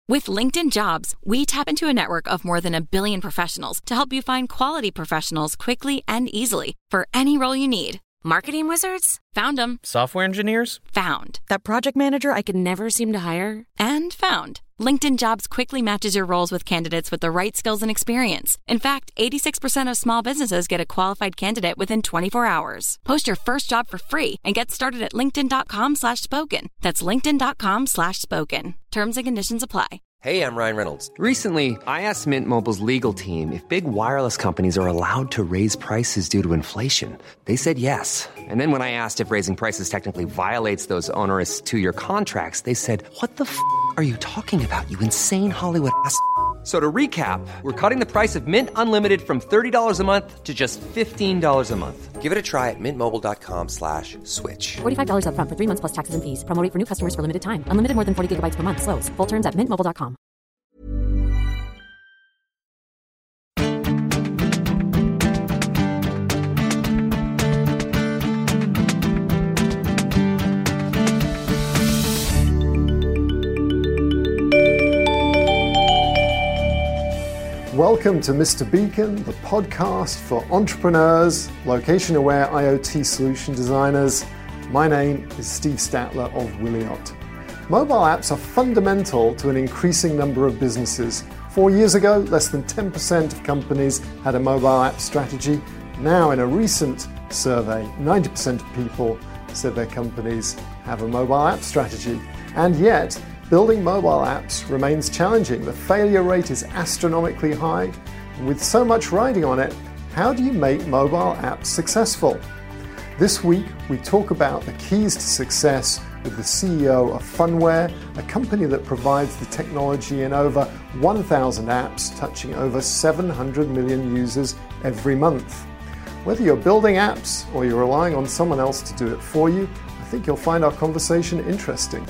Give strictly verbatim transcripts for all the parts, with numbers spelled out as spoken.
With LinkedIn Jobs, we tap into a network of more than a billion professionals to help you find quality professionals quickly and easily for any role you need. Marketing wizards? Found them. Software engineers? Found. That project manager I could never seem to hire? And found. LinkedIn Jobs quickly matches your roles with candidates with the right skills and experience. In fact, eighty-six percent of small businesses get a qualified candidate within twenty-four hours. Post your first job for free and get started at linkedin.com slash spoken. That's linkedin.com slash spoken. Terms and conditions apply. Hey, I'm Ryan Reynolds. Recently, I asked Mint Mobile's legal team if big wireless companies are allowed to raise prices due to inflation. They said yes. And then when I asked if raising prices technically violates those onerous two-year contracts, they said, what the f*** are you talking about, you insane Hollywood ass f- So to recap, we're cutting the price of Mint Unlimited from thirty dollars a month to just fifteen dollars a month. Give it a try at mintmobile.com slash switch. forty-five dollars up front for three months plus taxes and fees. Promo rate for new customers for limited time. Unlimited more than forty gigabytes per month. Slows full terms at mint mobile dot com. Welcome to Mister Beacon, the podcast for entrepreneurs, location-aware IoT solution designers. My name is Steve Statler of Wiliot. Mobile apps are fundamental to an increasing number of businesses. Four years ago, less than ten percent of companies had a mobile app strategy. Now, in a recent survey, ninety percent of people said their companies have a mobile app strategy. And yet, building mobile apps remains challenging. The failure rate is astronomically high. With so much riding on it, how do you make mobile apps successful? This week, we talk about the keys to success with the C E O of Phunware, a company that provides the technology in over one thousand apps, touching over seven hundred million users every month. Whether you're building apps or you're relying on someone else to do it for you, I think you'll find our conversation interesting.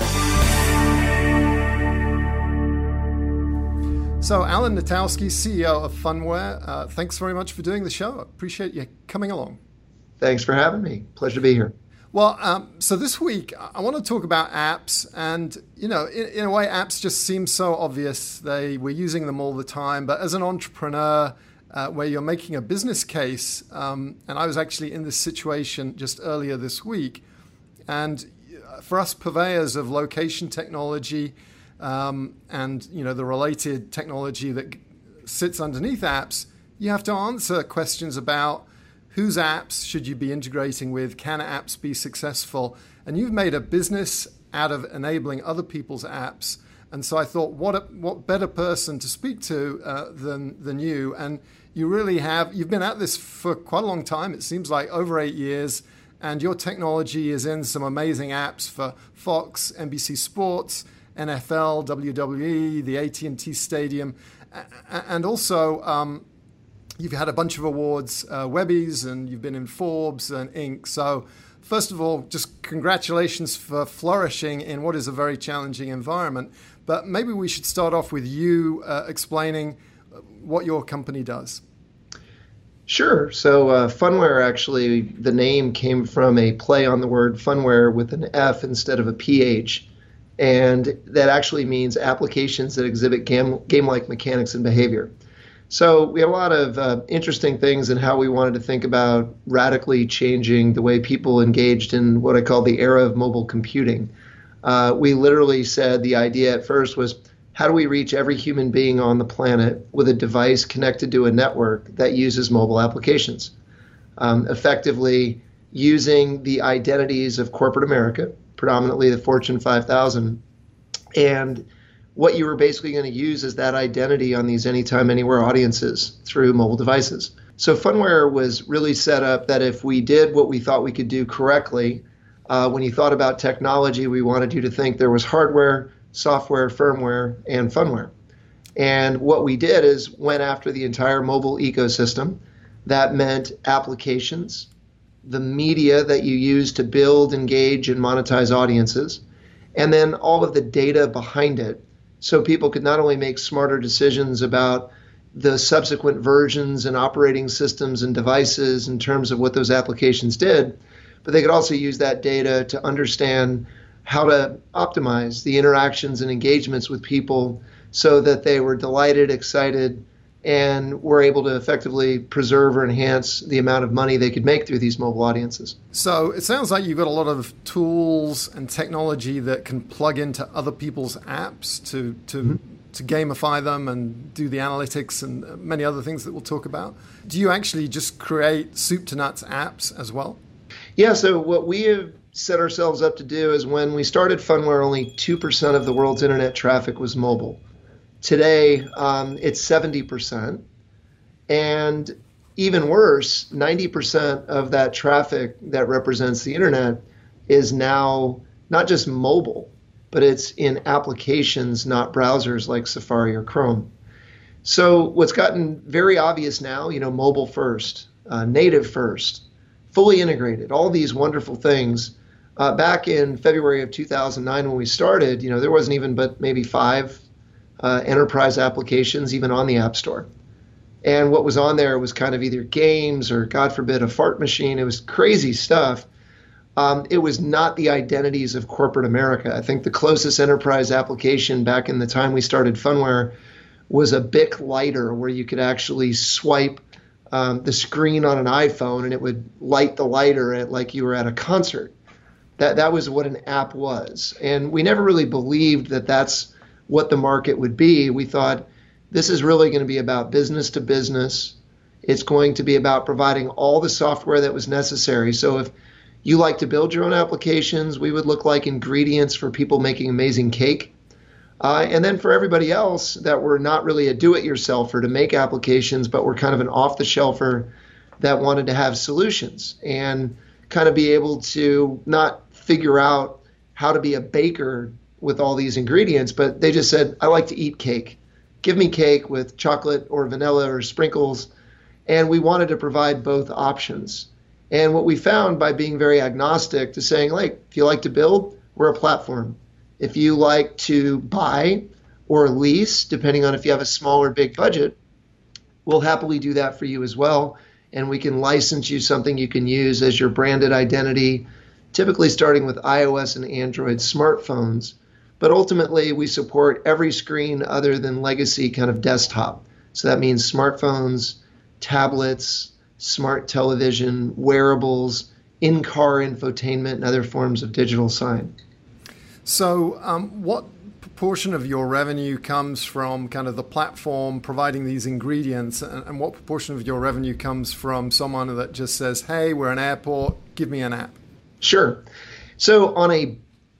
So, Alan Knitowski, C E O of Phunware, uh, thanks very much for doing the show. I appreciate you coming along. Thanks for having me. Pleasure to be here. Well, um, so this week, I want to talk about apps. And, you know, in, in a way, apps just seem so obvious. They We're using them all the time. But as an entrepreneur, uh, where you're making a business case, um, and I was actually in this situation just earlier this week, and for us purveyors of location technology, Um, and you know the related technology that sits underneath apps, you have to answer questions about whose apps should you be integrating with, can apps be successful, and you've made a business out of enabling other people's apps. And so I thought, what a, what better person to speak to uh, than than you? And you really have. You've been at this for quite a long time. It seems like over eight years, and your technology is in some amazing apps for Fox, N B C Sports, N F L, W W E, the A T and T Stadium, and also um, you've had a bunch of awards, uh, Webbies, and you've been in Forbes and Inc. So first of all, just congratulations for flourishing in what is a very challenging environment. But maybe we should start off with you uh, explaining what your company does. Sure. So uh, Phunware, actually, the name came from a play on the word funware with an F instead of a P H. And that actually means applications that exhibit game, game-like mechanics and behavior. So we have a lot of uh, interesting things in how we wanted to think about radically changing the way people engaged in what I call the era of mobile computing. Uh, we literally said the idea at first was, how do we reach every human being on the planet with a device connected to a network that uses mobile applications? Um, effectively using the identities of corporate America, predominantly the Fortune five thousand. And what you were basically going to use is that identity on these anytime, anywhere audiences through mobile devices. So Phunware was really set up that if we did what we thought we could do correctly, uh, when you thought about technology, we wanted you to think there was hardware, software, firmware, and Phunware. And what we did is went after the entire mobile ecosystem. That meant applications, the media that you use to build, engage, and monetize audiences, and then all of the data behind it, so people could not only make smarter decisions about the subsequent versions and operating systems and devices in terms of what those applications did, but they could also use that data to understand how to optimize the interactions and engagements with people so that they were delighted, excited, and were able to effectively preserve or enhance the amount of money they could make through these mobile audiences. So it sounds like you've got a lot of tools and technology that can plug into other people's apps to to, mm-hmm. to gamify them and do the analytics and many other things that we'll talk about. Do you actually just create soup to nuts apps as well? Yeah, so what we have set ourselves up to do is when we started Phunware, only two percent of the world's internet traffic was mobile. Today, um, it's seventy percent. And even worse, ninety percent of that traffic that represents the internet is now not just mobile, but it's in applications, not browsers like Safari or Chrome. So what's gotten very obvious now, you know, mobile first, uh, native first, fully integrated, all these wonderful things. Uh, back in February of two thousand nine when we started, you know, there wasn't even but maybe five Uh, enterprise applications even on the App Store. And what was on there was kind of either games or, God forbid, a fart machine. It was crazy stuff. Um, it was not the identities of corporate America. I think the closest enterprise application back in the time we started Phunware was a Bic lighter where you could actually swipe um, the screen on an iPhone and it would light the lighter at like you were at a concert. That, that was what an app was. And we never really believed that that's what the market would be. We thought this is really going to be about business to business. It's going to be about providing all the software that was necessary. So if you like to build your own applications, we would look like ingredients for people making amazing cake. Uh, and then for everybody else that were not really a do-it-yourselfer to make applications, but were kind of an off-the-shelfer that wanted to have solutions and kind of be able to not figure out how to be a baker with all these ingredients, but they just said, I like to eat cake. Give me cake with chocolate or vanilla or sprinkles. And we wanted to provide both options. And what we found by being very agnostic to saying, like, if you like to build, we're a platform. If you like to buy or lease, depending on if you have a small or big budget, we'll happily do that for you as well. And we can license you something you can use as your branded identity, typically starting with iOS and Android smartphones. But ultimately, we support every screen other than legacy kind of desktop. So that means smartphones, tablets, smart television, wearables, in-car infotainment, and other forms of digital sign. So um, what proportion of your revenue comes from kind of the platform providing these ingredients, and, and what proportion of your revenue comes from someone that just says, hey, we're an airport, give me an app? Sure. So on a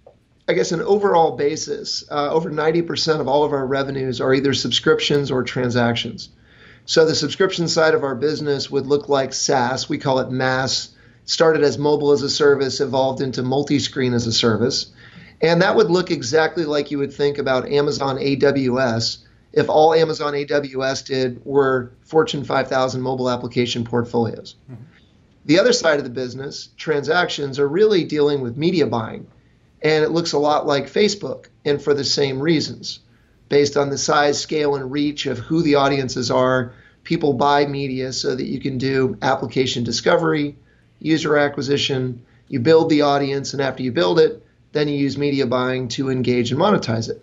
I guess an overall basis, uh, over ninety percent of all of our revenues are either subscriptions or transactions. So the subscription side of our business would look like SaaS. We call it MaaS. Started as mobile as a service, evolved into multi-screen as a service. And that would look exactly like you would think about Amazon A W S if all Amazon A W S did were Fortune five thousand mobile application portfolios. Mm-hmm. The other side of the business, transactions, are really dealing with media buying. And it looks a lot like Facebook, and for the same reasons. Based on the size, scale, and reach of who the audiences are, people buy media so that you can do application discovery, user acquisition, you build the audience, and after you build it, then you use media buying to engage and monetize it.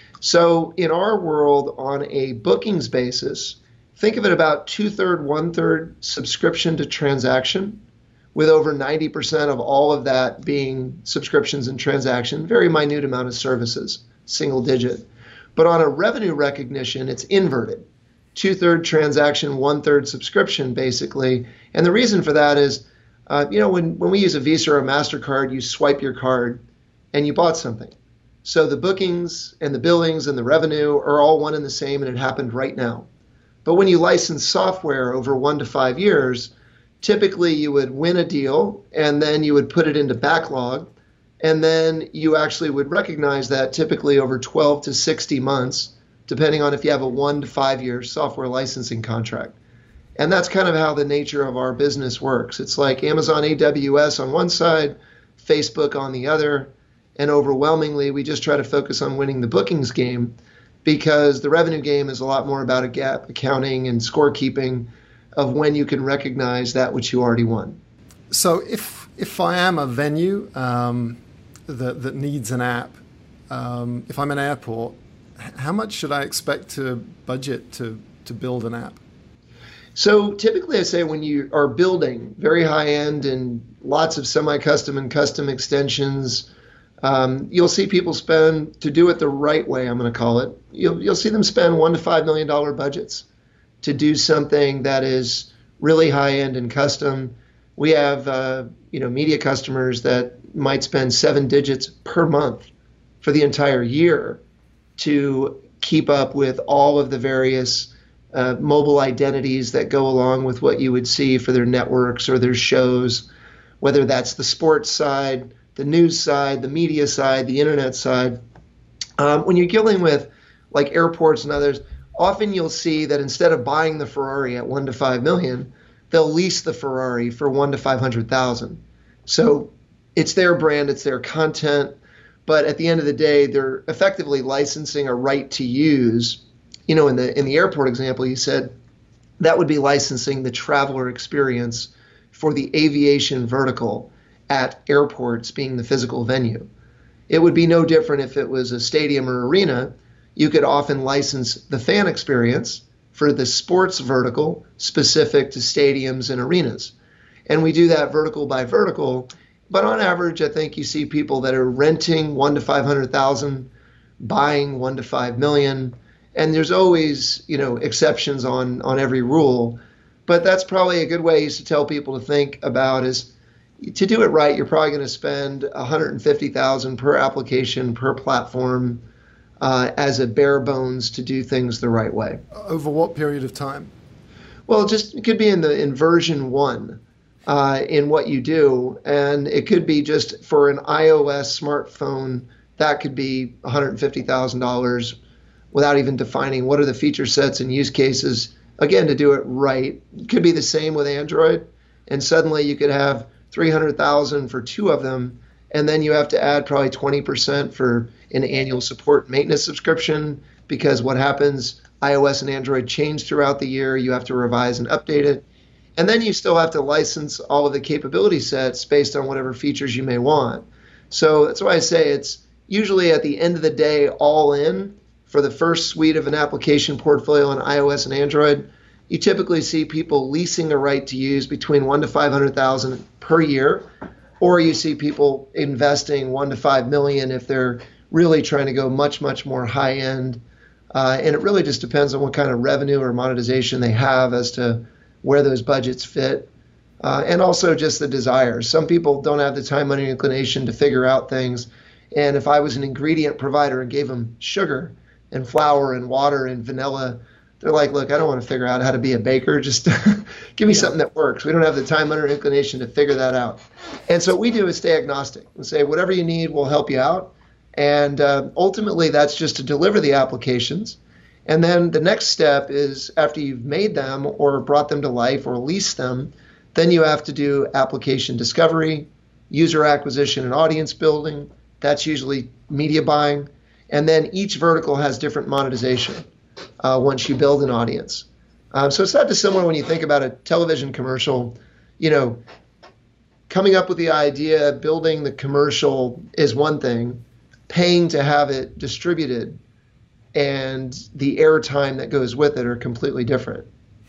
So in our world, on a bookings basis, think of it about two-thirds, one-third subscription to transaction, with over ninety percent of all of that being subscriptions and transaction, very minute amount of services, single digit. But on a revenue recognition, it's inverted. Two-third transaction, one-third subscription, basically. And the reason for that is, uh, you know, when, when we use a Visa or a MasterCard, you swipe your card and you bought something. So the bookings and the billings and the revenue are all one and the same, and it happened right now. But when you license software over one to five years, typically you would win a deal and then you would put it into backlog, and then you actually would recognize that typically over twelve to sixty months, depending on if you have a one to five year software licensing contract. And that's kind of how the nature of our business works. It's like Amazon A W S on one side, Facebook on the other, and overwhelmingly we just try to focus on winning the bookings game, because the revenue game is a lot more about a gap accounting and scorekeeping of when you can recognize that which you already won. So if if I am a venue um, that, that needs an app, um, if I'm an airport, how much should I expect to budget to, to build an app? So typically I say when you are building very high end and lots of semi-custom and custom extensions, um, you'll see people spend, to do it the right way, I'm going to call it, you'll, you'll see them spend one to five million dollar budgets to do something that is really high end and custom. We have uh, you know media customers that might spend seven digits per month for the entire year to keep up with all of the various uh, mobile identities that go along with what you would see for their networks or their shows, whether that's the sports side, the news side, the media side, the internet side. Um, when you're dealing with like airports and others, often you'll see that instead of buying the Ferrari at one to five million, they'll lease the Ferrari for one to five hundred thousand. So it's their brand, it's their content, but at the end of the day, they're effectively licensing a right to use. You know, in the in the airport example, you said that would be licensing the traveler experience for the aviation vertical at airports being the physical venue. It would be no different if it was a stadium or arena. You could often license the fan experience for the sports vertical specific to stadiums and arenas. And we do that vertical by vertical. But on average, I think you see people that are renting one to five hundred thousand, buying one to five million. And there's always, you know, exceptions on, on every rule. But that's probably a good way to tell people to think about is to do it right, you're probably going to spend one hundred fifty thousand per application, per platform, uh, as a bare bones to do things the right way. Over what period of time? Well, just it could be in the in version one uh, in what you do, and it could be just for an iOS smartphone that could be one hundred fifty thousand dollars without even defining what are the feature sets and use cases. Again, to do it right, it could be the same with Android, and suddenly you could have three hundred thousand for two of them, and then you have to add probably twenty percent for an annual support maintenance subscription, because what happens, iOS and Android change throughout the year, you have to revise and update it, and then you still have to license all of the capability sets based on whatever features you may want. So that's why I say it's usually at the end of the day all in for the first suite of an application portfolio on iOS and Android. You typically see people leasing a right to use between one to five hundred thousand per year, or you see people investing one to five million if they're really trying to go much, much more high end. Uh, and it really just depends on what kind of revenue or monetization they have as to where those budgets fit, uh, and also just the desire. Some people don't have the time, money, and inclination to figure out things. And if I was an ingredient provider and gave them sugar and flour and water and vanilla, they're like, look, I don't want to figure out how to be a baker. Just give me yeah. something that works. We don't have the time or inclination to figure that out. And so what we do is stay agnostic and say, whatever you need, we'll help you out. And uh, ultimately, that's just to deliver the applications. And then the next step is after you've made them or brought them to life or leased them, then you have to do application discovery, user acquisition and audience building. That's usually media buying. And then each vertical has different monetization. Uh, once you build an audience. Um, so it's not dissimilar when you think about a television commercial. You know, coming up with the idea, building the commercial is one thing. Paying to have it distributed and the airtime that goes with it are completely different.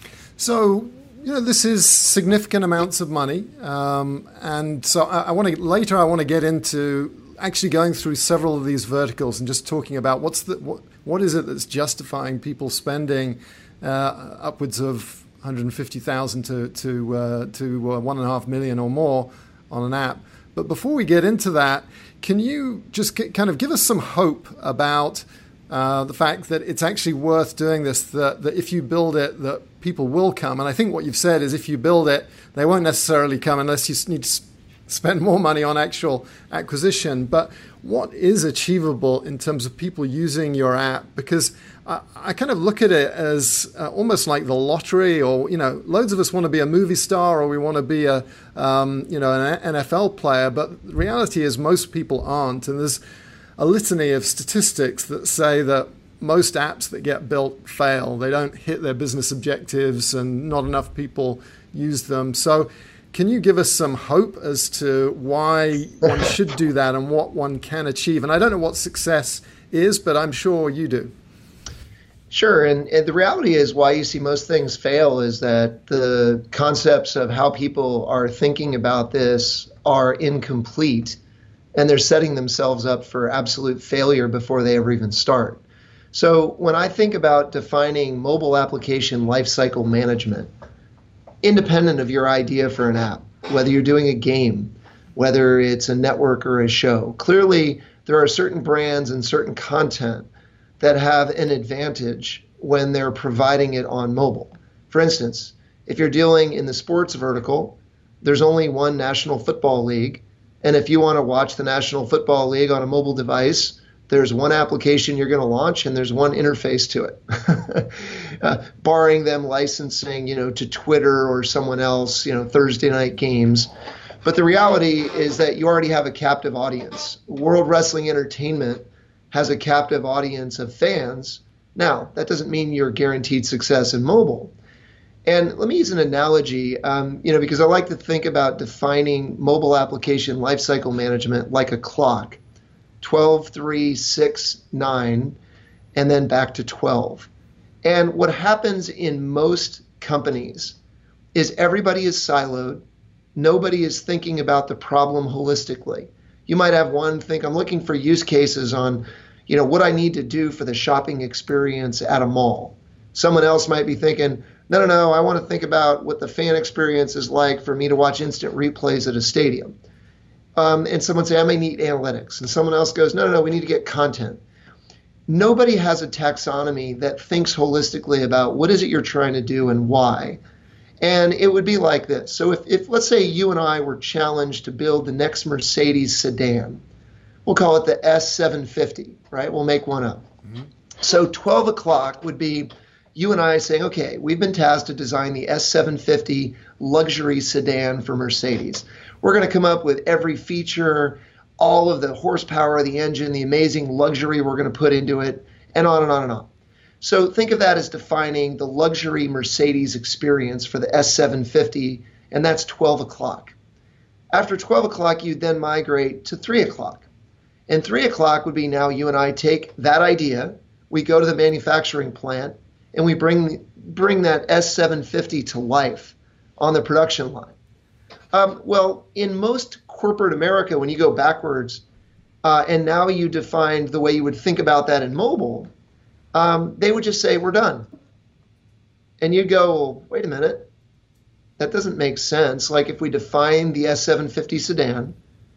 So, you know, this is significant amounts of money. Um, and so I, I want to, later I want to get into actually going through several of these verticals and just talking about what's the what, what is it that's justifying people spending uh, upwards of one hundred fifty thousand to to uh, to uh, one and a half million or more on an app. But before we get into that, can you just g- kind of give us some hope about uh, the fact that it's actually worth doing this? That that if you build it, that people will come. And I think what you've said is if you build it, they won't necessarily come unless you need to spend more money on actual acquisition. But what is achievable in terms of people using your app? Because I, I kind of look at it as uh, almost like the lottery, or, you know, loads of us want to be a movie star or we want to be a, um, you know, an N F L player. But the reality is most people aren't. And there's a litany of statistics that say that most apps that get built fail. They don't hit their business objectives and not enough people use them. So can you give us some hope as to why one should do that and what one can achieve? And I don't know what success is, but I'm sure you do. Sure. And, and the reality is why you see most things fail is that the concepts of how people are thinking about this are incomplete, and they're setting themselves up for absolute failure before they ever even start. So when I think about defining mobile application lifecycle management, independent of your idea for an app, whether you're doing a game, whether it's a network or a show, clearly there are certain brands and certain content that have an advantage when they're providing it on mobile. For instance, if you're dealing in the sports vertical, there's only one National Football League, and if you want to watch the National Football League on a mobile device, there's one application you're going to launch and there's one interface to it. uh, barring them licensing, you know, to Twitter or someone else, you know, Thursday night games. But the reality is that you already have a captive audience. World Wrestling Entertainment has a captive audience of fans. Now, that doesn't mean you're guaranteed success in mobile. And let me use an analogy, um, you know, because I like to think about defining mobile application lifecycle management like a clock. twelve, three, six, nine, and then back to twelve. And what happens in most companies is everybody is siloed. Nobody is thinking about the problem holistically. You might have one think, I'm looking for use cases on, you know, what I need to do for the shopping experience at a mall. Someone else might be thinking, no, no, no, I want to think about what the fan experience is like for me to watch instant replays at a stadium. Um, and someone say, I may need analytics. And someone else goes, no, no, no, we need to get content. Nobody has a taxonomy that thinks holistically about what is it you're trying to do and why. And it would be like this. So if, if let's say you and I were challenged to build the next Mercedes sedan, we'll call it the S seven fifty, right? We'll make one up. Mm-hmm. So twelve o'clock would be you and I saying, okay, we've been tasked to design the S seven fifty luxury sedan for Mercedes. We're going to come up with every feature, all of the horsepower of the engine, the amazing luxury we're going to put into it, and on and on and on. So think of that as defining the luxury Mercedes experience for the S seven fifty, and that's twelve o'clock. After twelve o'clock, you then migrate to three o'clock. And three o'clock would be now you and I take that idea, we go to the manufacturing plant, and we bring, bring that S seven fifty to life on the production line. Um, well, in most corporate America, when you go backwards, uh, and now you define the way you would think about that in mobile, um, they would just say, we're done. And you'd go, well, wait a minute, that doesn't make sense. Like if we define the S seven fifty sedan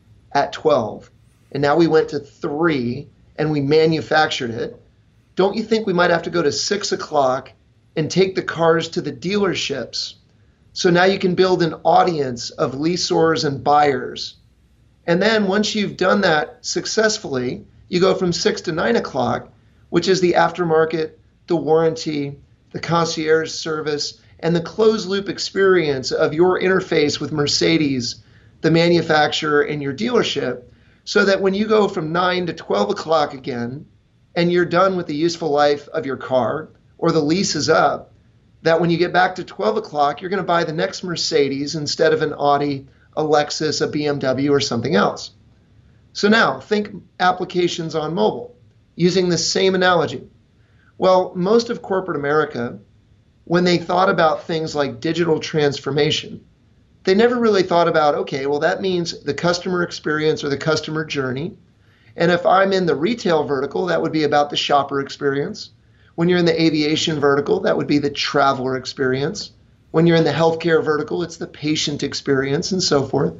at twelve, and now we went to three, and we manufactured it, don't you think we might have to go to six o'clock and take the cars to the dealerships? So now you can build an audience of leasors and buyers. And then once you've done that successfully, you go from six to nine o'clock, which is the aftermarket, the warranty, the concierge service, and the closed loop experience of your interface with Mercedes, the manufacturer, and your dealership, so that when you go from nine to twelve o'clock again, and you're done with the useful life of your car, or the lease is up, that when you get back to twelve o'clock, you're going to buy the next Mercedes instead of an Audi, a Lexus, a B M W, or something else. So now, think applications on mobile, using the same analogy. Well, most of corporate America, when they thought about things like digital transformation, they never really thought about, okay, well, that means the customer experience or the customer journey. And if I'm in the retail vertical, that would be about the shopper experience. When you're in the aviation vertical, that would be the traveler experience. When you're in the healthcare vertical, it's the patient experience and so forth.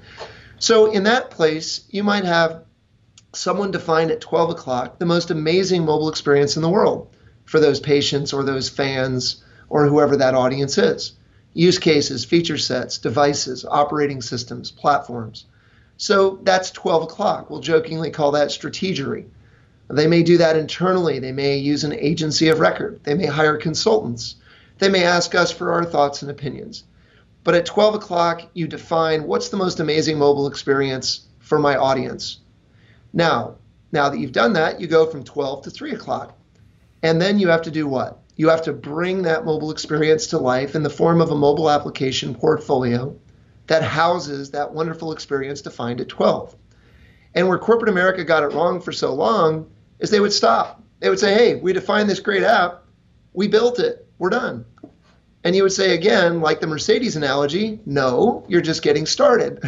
So in that place, you might have someone define at twelve o'clock the most amazing mobile experience in the world for those patients or those fans or whoever that audience is. Use cases, feature sets, devices, operating systems, platforms. So that's twelve o'clock. We'll jokingly call that strategery. They may do that internally. They may use an agency of record. They may hire consultants. They may ask us for our thoughts and opinions. But at twelve o'clock, you define what's the most amazing mobile experience for my audience. Now, now that you've done that, you go from twelve to three o'clock. And then you have to do what? You have to bring that mobile experience to life in the form of a mobile application portfolio that houses that wonderful experience defined at twelve. And where corporate America got it wrong for so long is they would stop. They would say, hey, we defined this great app. We built it. We're done. And you would say again, like the Mercedes analogy, no, you're just getting started.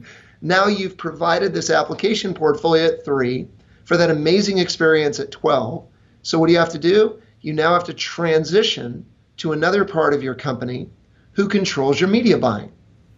Now you've provided this application portfolio at three for that amazing experience at twelve. So what do you have to do? You now have to transition to another part of your company who controls your media buying.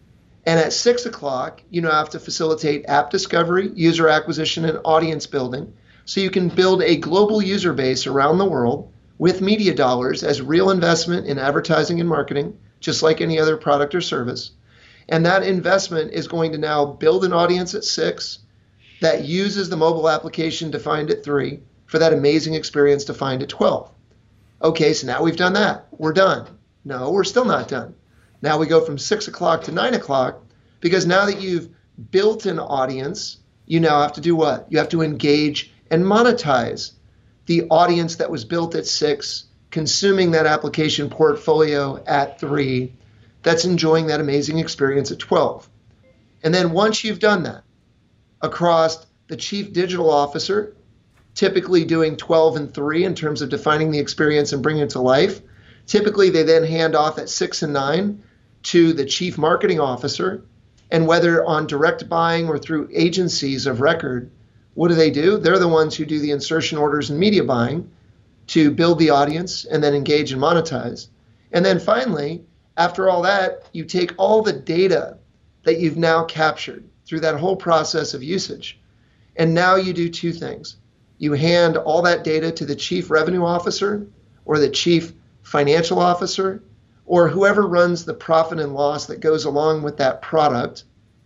And at six o'clock, you now have to facilitate app discovery, user acquisition, and audience building so you can build a global user base around the world with media dollars as real investment in advertising and marketing, just like any other product or service. And that investment is going to now build an audience at six that uses the mobile application defined at three for that amazing experience defined at twelve. Okay, so now we've done that. We're done. No, we're still not done. Now we go from six o'clock to nine o'clock because now that you've built an audience, you now have to do what? You have to engage and monetize the audience that was built at six, consuming that application portfolio at three, that's enjoying that amazing experience at twelve. And then once you've done that across the chief digital officer, typically doing twelve and three in terms of defining the experience and bringing it to life, typically they then hand off at six and nine to the chief marketing officer. And whether on direct buying or through agencies of record, what do they do? They're the ones who do the insertion orders and media buying to build the audience and then engage and monetize. And then finally, after all that, you take all the data that you've now captured through that whole process of usage. And now you do two things. You hand all that data to the chief revenue officer or the chief financial officer or whoever runs the profit and loss that goes along with that product.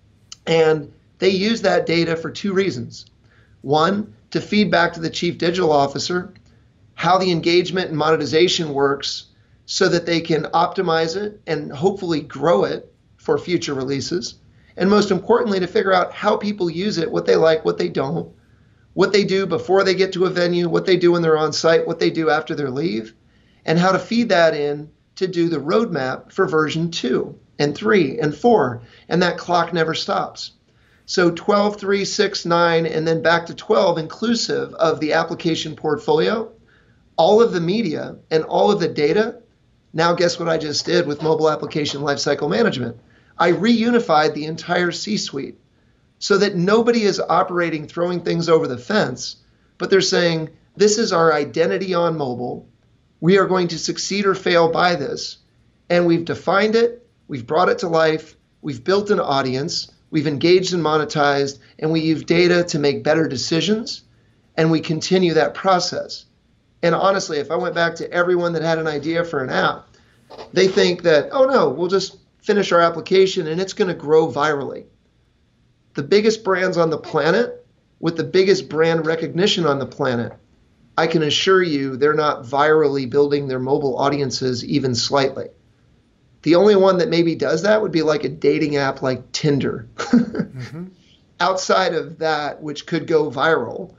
And they use that data for two reasons. One, to feed back to the chief digital officer how the engagement and monetization works so that they can optimize it and hopefully grow it for future releases. And most importantly, to figure out how people use it, what they like, what they don't, what they do before they get to a venue, what they do when they're on site, what they do after their leave, and how to feed that in to do the roadmap for version two and three and four. And that clock never stops. So twelve, three, six, nine, and then back to twelve, inclusive of the application portfolio, all of the media and all of the data. Now guess what I just did with mobile application lifecycle management? I reunified the entire C-suite so that nobody is operating, throwing things over the fence, but they're saying, this is our identity on mobile. We are going to succeed or fail by this. And we've defined it, we've brought it to life, we've built an audience, we've engaged and monetized, and we use data to make better decisions, and we continue that process. And honestly, if I went back to everyone that had an idea for an app, they think that, oh no, we'll just finish our application and it's going to grow virally. The biggest brands on the planet with the biggest brand recognition on the planet, I can assure you they're not virally building their mobile audiences even slightly. The only one that maybe does that would be like a dating app like Tinder. Mm-hmm. Outside of that, which could go viral,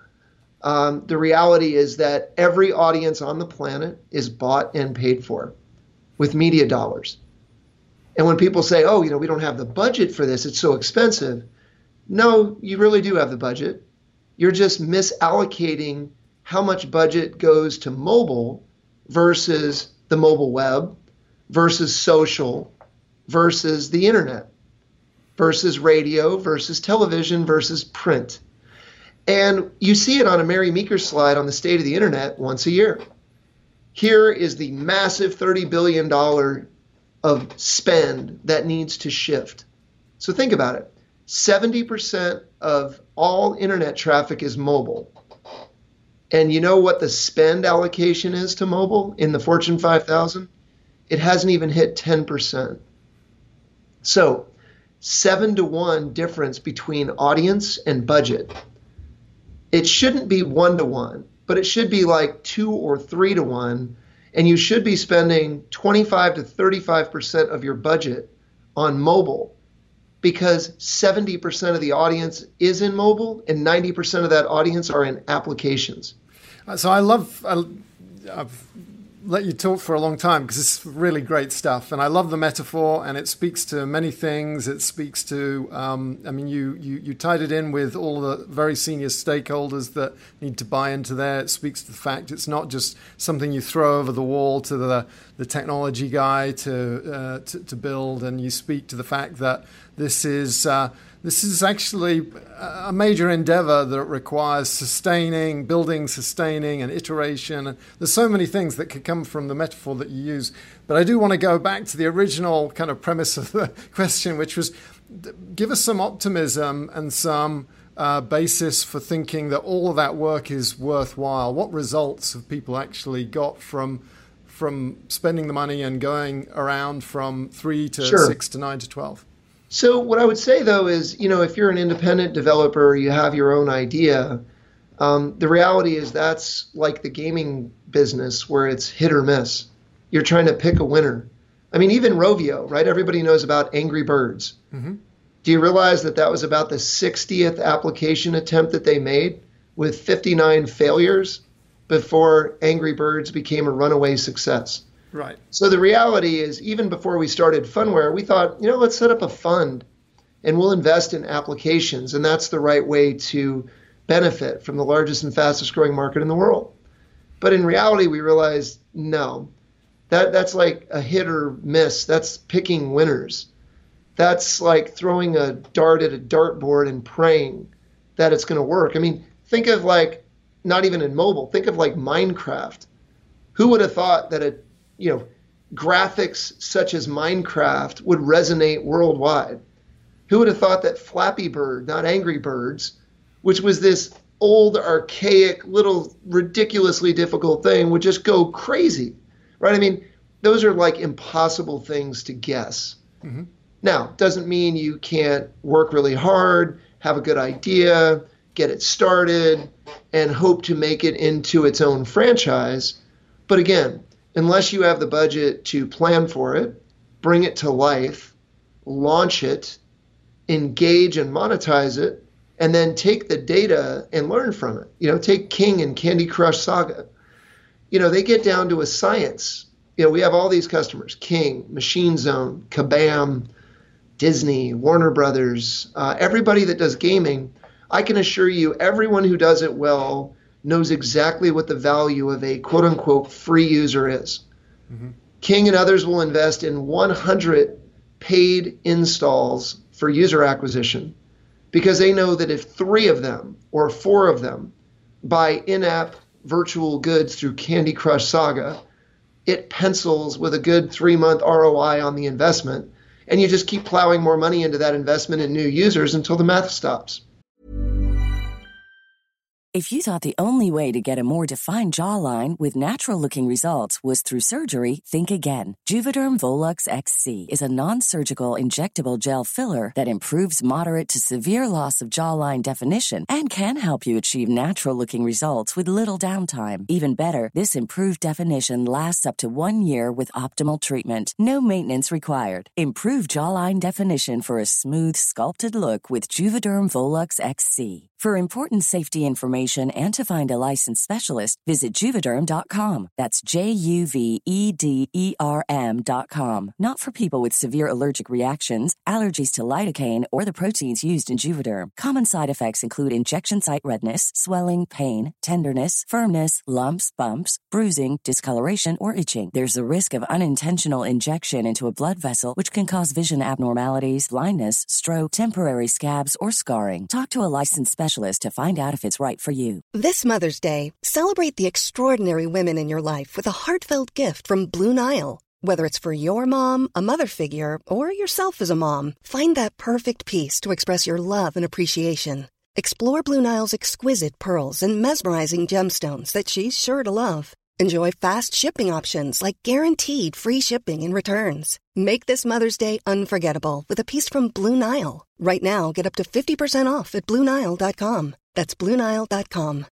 um, the reality is that every audience on the planet is bought and paid for with media dollars. And when people say, oh, you know, we don't have the budget for this, it's so expensive. No, you really do have the budget. You're just misallocating how much budget goes to mobile versus the mobile web, versus social, versus the internet, versus radio, versus television, versus print. And you see it on a Mary Meeker slide on the state of the internet once a year. Here is the massive thirty billion dollars of spend that needs to shift. So think about it. seventy percent of all internet traffic is mobile. And you know what the spend allocation is to mobile in the Fortune five thousand? It hasn't even hit ten percent. So seven to one difference between audience and budget. It shouldn't be one to one, but it should be like two or three to one. And you should be spending twenty-five to thirty-five percent of your budget on mobile because seventy percent of the audience is in mobile and ninety percent of that audience are in applications. So I love, I, I've let you talk for a long time because it's really great stuff. And I love the metaphor, and it speaks to many things. It speaks to, um, I mean, you, you, you tied it in with all the very senior stakeholders that need to buy into there. It speaks to the fact it's not just something you throw over the wall to the, the technology guy to, uh, to, to build. And you speak to the fact that this is, uh, This is actually a major endeavor that requires sustaining, building, sustaining, and iteration. There's so many things that could come from the metaphor that you use. But I do want to go back to the original kind of premise of the question, which was give us some optimism and some uh, basis for thinking that all of that work is worthwhile. What results have people actually got from from spending the money and going around from three to Sure. six to nine to twelve? So what I would say, though, is, you know, if you're an independent developer, you have your own idea, um, the reality is that's like the gaming business where it's hit or miss. You're trying to pick a winner. I mean, even Rovio, right? Everybody knows about Angry Birds. Mm-hmm. Do you realize that that was about the sixtieth application attempt that they made with fifty-nine failures before Angry Birds became a runaway success? Right. So the reality is, even before we started Phunware, we thought, you know, let's set up a fund and we'll invest in applications. And that's the right way to benefit from the largest and fastest growing market in the world. But in reality, we realized, no, that that's like a hit or miss. That's picking winners. That's like throwing a dart at a dartboard and praying that it's going to work. I mean, think of like, not even in mobile, think of like Minecraft. Who would have thought that a you know, graphics such as Minecraft would resonate worldwide? Who would have thought that Flappy Bird, not Angry Birds, which was this old, archaic, little, ridiculously difficult thing, would just go crazy, right? I mean, those are like impossible things to guess. Mm-hmm. Now, doesn't mean you can't work really hard, have a good idea, get it started, and hope to make it into its own franchise. But again, unless you have the budget to plan for it, bring it to life, launch it, engage and monetize it, and then take the data and learn from it. You know, take King and Candy Crush Saga. You know, they get down to a science. You know, we have all these customers, King, Machine Zone, Kabam, Disney, Warner Brothers, uh, everybody that does gaming. I can assure you, everyone who does it well knows exactly what the value of a quote-unquote free user is. Mm-hmm. King and others will invest in one hundred paid installs for user acquisition because they know that if three of them or four of them buy in-app virtual goods through Candy Crush Saga, it pencils with a good three-month R O I on the investment, and you just keep plowing more money into that investment in new users until the math stops. If you thought the only way to get a more defined jawline with natural-looking results was through surgery, think again. Juvederm Volux X C is a non-surgical injectable gel filler that improves moderate to severe loss of jawline definition and can help you achieve natural-looking results with little downtime. Even better, this improved definition lasts up to one year with optimal treatment. No maintenance required. Improve jawline definition for a smooth, sculpted look with Juvederm Volux X C. For important safety information and to find a licensed specialist, visit Juvederm dot com. That's J U V E D E R M dot com. Not for people with severe allergic reactions, allergies to lidocaine, or the proteins used in Juvederm. Common side effects include injection site redness, swelling, pain, tenderness, firmness, lumps, bumps, bruising, discoloration, or itching. There's a risk of unintentional injection into a blood vessel, which can cause vision abnormalities, blindness, stroke, temporary scabs, or scarring. Talk to a licensed specialist to find out if it's right for you. This Mother's Day, celebrate the extraordinary women in your life with a heartfelt gift from Blue Nile. Whether it's for your mom, a mother figure, or yourself as a mom, find that perfect piece to express your love and appreciation. Explore Blue Nile's exquisite pearls and mesmerizing gemstones that she's sure to love. Enjoy fast shipping options like guaranteed free shipping and returns. Make this Mother's Day unforgettable with a piece from Blue Nile. Right now, get up to fifty percent off at Blue Nile dot com. That's Blue Nile dot com.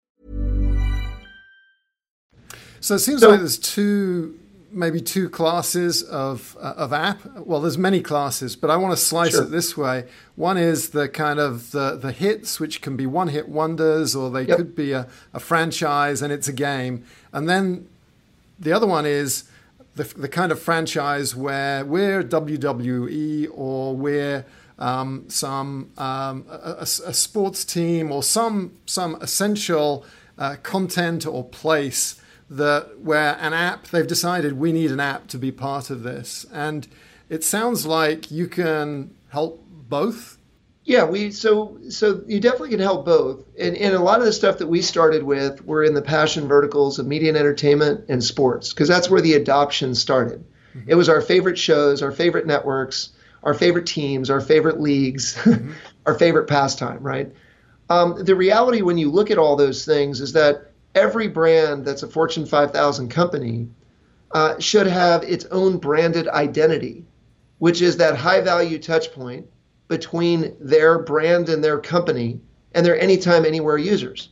So it seems so, like there's two, maybe two classes of uh, of app. Well, there's many classes, but I want to slice sure. it this way. One is the kind of the, the hits, which can be one-hit wonders, or they yep. could be a, a franchise and it's a game. And then the other one is the, the kind of franchise where we're W W E or we're um, some um, a, a sports team or some some essential uh, content or place that where an app, they've decided we need an app to be part of this. And it sounds like you can help both. Yeah, we so so you definitely can help both. And, and a lot of the stuff that we started with were in the passion verticals of media and entertainment and sports, because that's where the adoption started. Mm-hmm. It was our favorite shows, our favorite networks, our favorite teams, our favorite leagues, mm-hmm. our favorite pastime, right? Um, the reality when you look at all those things is that every brand that's a Fortune five thousand company uh, should have its own branded identity, which is that high value touch point between their brand and their company and their anytime, anywhere users.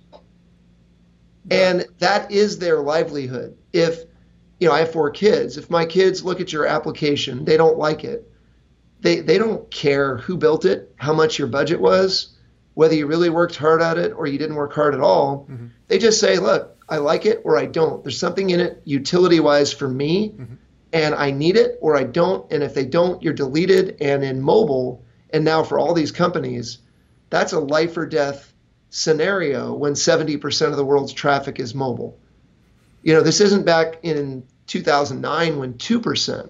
And that is their livelihood. If, you know, I have four kids. If my kids look at your application, they don't like it. They, they don't care who built it, how much your budget was, whether you really worked hard at it or you didn't work hard at all. Mm-hmm. They just say, look, I like it or I don't. There's something in it utility-wise for me, mm-hmm. and I need it or I don't. And if they don't, you're deleted. And in mobile, and now for all these companies, that's a life or death scenario when seventy percent of the world's traffic is mobile. You know, this isn't back in two thousand nine when two percent.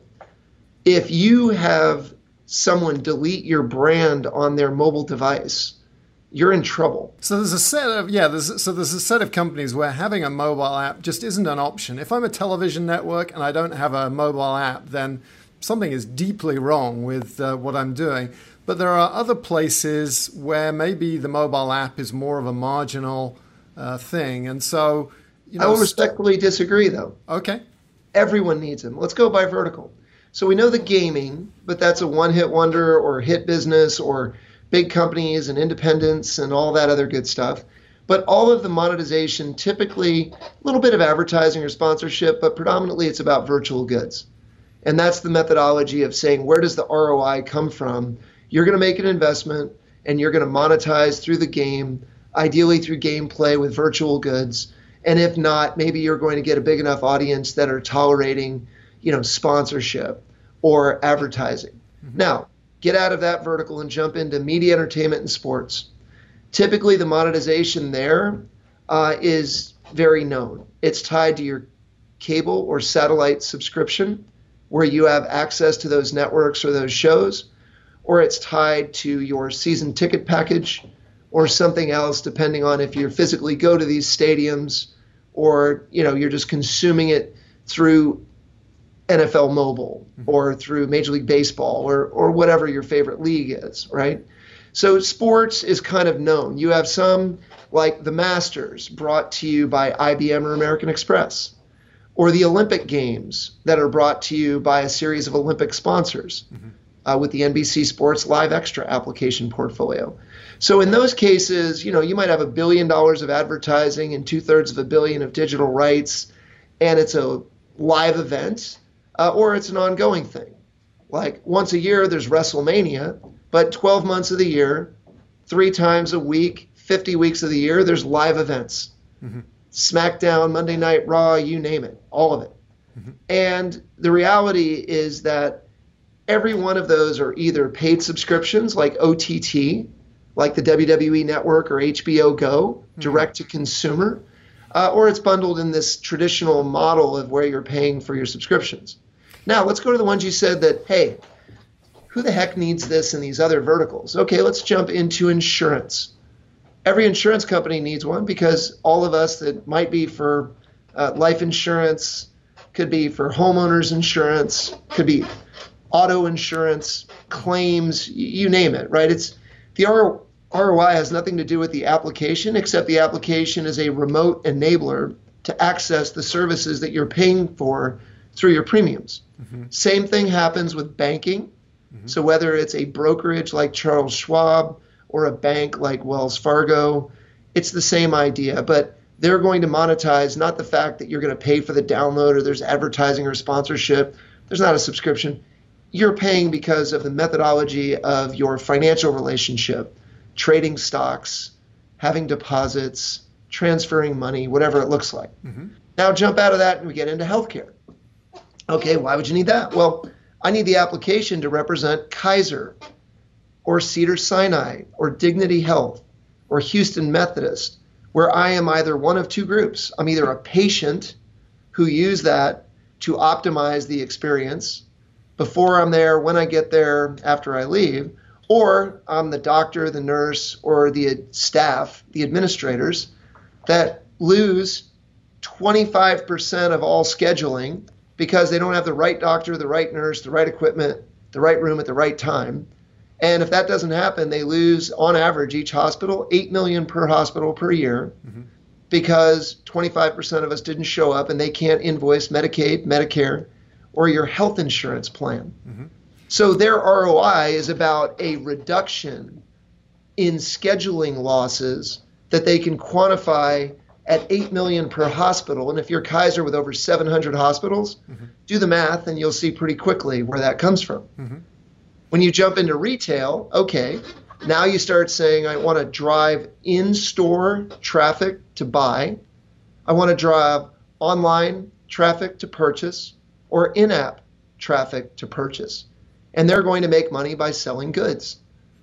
If you have someone delete your brand on their mobile device, you're in trouble. So there's a set of, yeah, there's, so there's a set of companies where having a mobile app just isn't an option. If I'm a television network and I don't have a mobile app, then something is deeply wrong with uh, what I'm doing. But there are other places where maybe the mobile app is more of a marginal uh, thing. And so, you know. I will respectfully disagree, though. Okay. Everyone needs them. Let's go by vertical. So we know the gaming, but that's a one-hit wonder or hit business or big companies and independents and all that other good stuff. But all of the monetization, typically a little bit of advertising or sponsorship, but predominantly it's about virtual goods. And that's the methodology of saying, where does the R O I come from? You're going to make an investment and you're going to monetize through the game, ideally through gameplay with virtual goods. And if not, maybe you're going to get a big enough audience that are tolerating, you know, sponsorship or advertising. Mm-hmm. Now, get out of that vertical and jump into media, entertainment, and sports. Typically, the monetization there uh, is very known. It's tied to your cable or satellite subscription, where you have access to those networks or those shows, or it's tied to your season ticket package or something else, depending on if you physically go to these stadiums or, you know, you're just consuming it through N F L Mobile or through Major League Baseball or or whatever your favorite league is, right? So sports is kind of known. You have some like the Masters brought to you by I B M or American Express, or the Olympic Games that are brought to you by a series of Olympic sponsors. Mm-hmm. Uh, with the N B C Sports Live Extra application portfolio. So in those cases, you know, you might have a billion dollars of advertising and two thirds of a billion of digital rights, and it's a live event, uh, or it's an ongoing thing. Like once a year, there's WrestleMania, but twelve months of the year, three times a week, fifty weeks of the year, there's live events. Mm-hmm. SmackDown, Monday Night Raw, you name it, all of it. Mm-hmm. And the reality is that every one of those are either paid subscriptions like O T T, like the W W E Network or H B O Go, mm-hmm. direct to consumer, uh, or it's bundled in this traditional model of where you're paying for your subscriptions. Now, let's go to the ones you said that, hey, who the heck needs this in these other verticals? Okay, let's jump into insurance. Every insurance company needs one because all of us that might be for uh, life insurance, could be for homeowners insurance, could be auto insurance, claims, you name it, right? It's the R O I has nothing to do with the application, except the application is a remote enabler to access the services that you're paying for through your premiums. Mm-hmm. Same thing happens with banking. Mm-hmm. So whether it's a brokerage like Charles Schwab or a bank like Wells Fargo, it's the same idea, but they're going to monetize not the fact that you're going to pay for the download or there's advertising or sponsorship. There's not a subscription. You're paying because of the methodology of your financial relationship, trading stocks, having deposits, transferring money, whatever it looks like. Mm-hmm. Now jump out of that and we get into healthcare. Okay, why would you need that? Well, I need the application to represent Kaiser or Cedars-Sinai or Dignity Health or Houston Methodist, where I am either one of two groups. I'm either a patient who use that to optimize the experience before I'm there, when I get there, after I leave, or I'm the doctor, the nurse, or the staff, the administrators that lose twenty-five percent of all scheduling because they don't have the right doctor, the right nurse, the right equipment, the right room at the right time. And if that doesn't happen, they lose, on average, each hospital, eight million dollars per hospital per year, mm-hmm. because twenty-five percent of us didn't show up and they can't invoice Medicaid, Medicare, or your health insurance plan. Mm-hmm. So their R O I is about a reduction in scheduling losses that they can quantify at eight million dollars per hospital. And if you're Kaiser with over seven hundred hospitals, mm-hmm. do the math and you'll see pretty quickly where that comes from. Mm-hmm. When you jump into retail, okay, now you start saying, I want to drive in-store traffic to buy. I want to drive online traffic to purchase or in-app traffic to purchase. And they're going to make money by selling goods.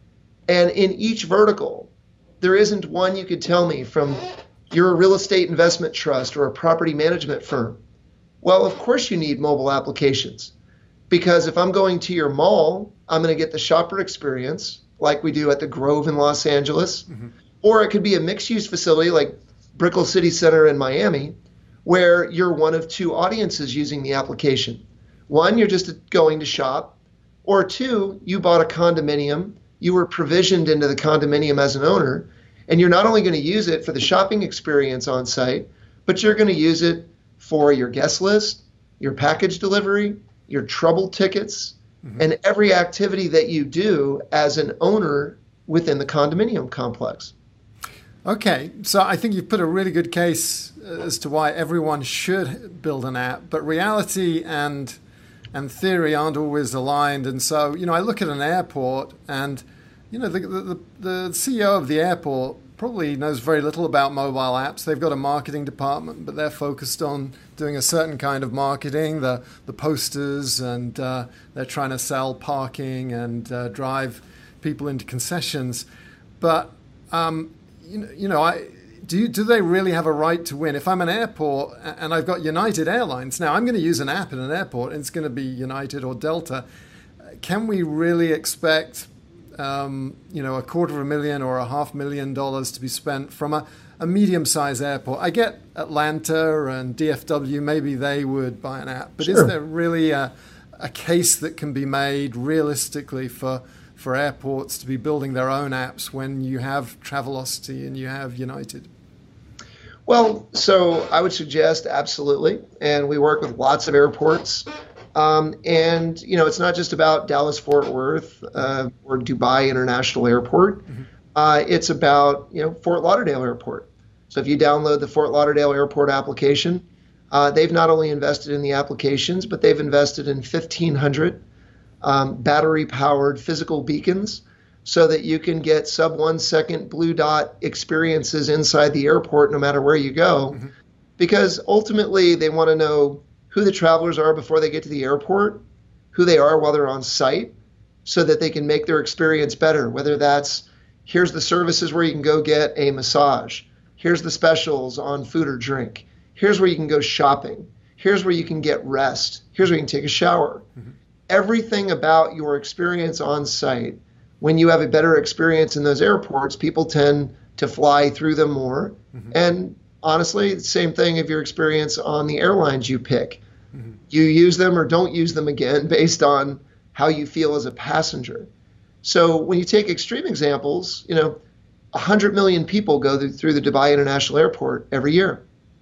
And in each vertical, there isn't one you could tell me from you're a real estate investment trust or a property management firm. Well, of course you need mobile applications. Because if I'm going to your mall, I'm going to get the shopper experience like we do at the Grove in Los Angeles. Mm-hmm. Or it could be a mixed-use facility like Brickell City Center in Miami, where you're one of two audiences using the application. One, you're just going to shop. Or two, you bought a condominium. You were provisioned into the condominium as an owner. And you're not only going to use it for the shopping experience on site, but you're going to use it for your guest list, your package delivery, your trouble tickets, mm-hmm. and every activity that you do as an owner within the condominium complex. Okay, so I think you've put a really good case as to why everyone should build an app, but reality and and theory aren't always aligned. And so, you know, I look at an airport and, you know, the the, the C E O of the airport probably knows very little about mobile apps. They've got a marketing department, but they're focused on doing a certain kind of marketing, the the posters, and uh, they're trying to sell parking and uh, drive people into concessions. But um, you know, you know, I do you, do they really have a right to win? If I'm an airport and I've got United Airlines, now I'm going to use an app in an airport, and it's going to be United or Delta. Can we really expect Um, you know, a quarter of a million or a half million dollars to be spent from a, a medium-sized airport? I get Atlanta and D F W, maybe they would buy an app, but sure. Is there really a, a case that can be made realistically for for airports to be building their own apps when you have Travelocity and you have United? Well, so I would suggest absolutely, and we work with lots of airports. Um, and, you know, it's not just about Dallas-Fort Worth uh, or Dubai International Airport. Mm-hmm. Uh, it's about, you know, Fort Lauderdale Airport. So if you download the Fort Lauderdale Airport application, uh, they've not only invested in the applications, but they've invested in fifteen hundred um, battery-powered physical beacons so that you can get sub-one-second blue dot experiences inside the airport no matter where you go. Mm-hmm. Because ultimately they want to know who the travelers are before they get to the airport, who they are while they're on site, so that they can make their experience better, whether that's here's the services where you can go get a massage, here's the specials on food or drink, here's where you can go shopping, here's where you can get rest, here's where you can take a shower. Mm-hmm. Everything about your experience on site, when you have a better experience in those airports, people tend to fly through them more. Mm-hmm. And honestly, the same thing if your experience on the airlines you pick. Mm-hmm. You use them or don't use them again based on how you feel as a passenger. So when you take extreme examples, you know, one hundred million people go through the Dubai International Airport every year.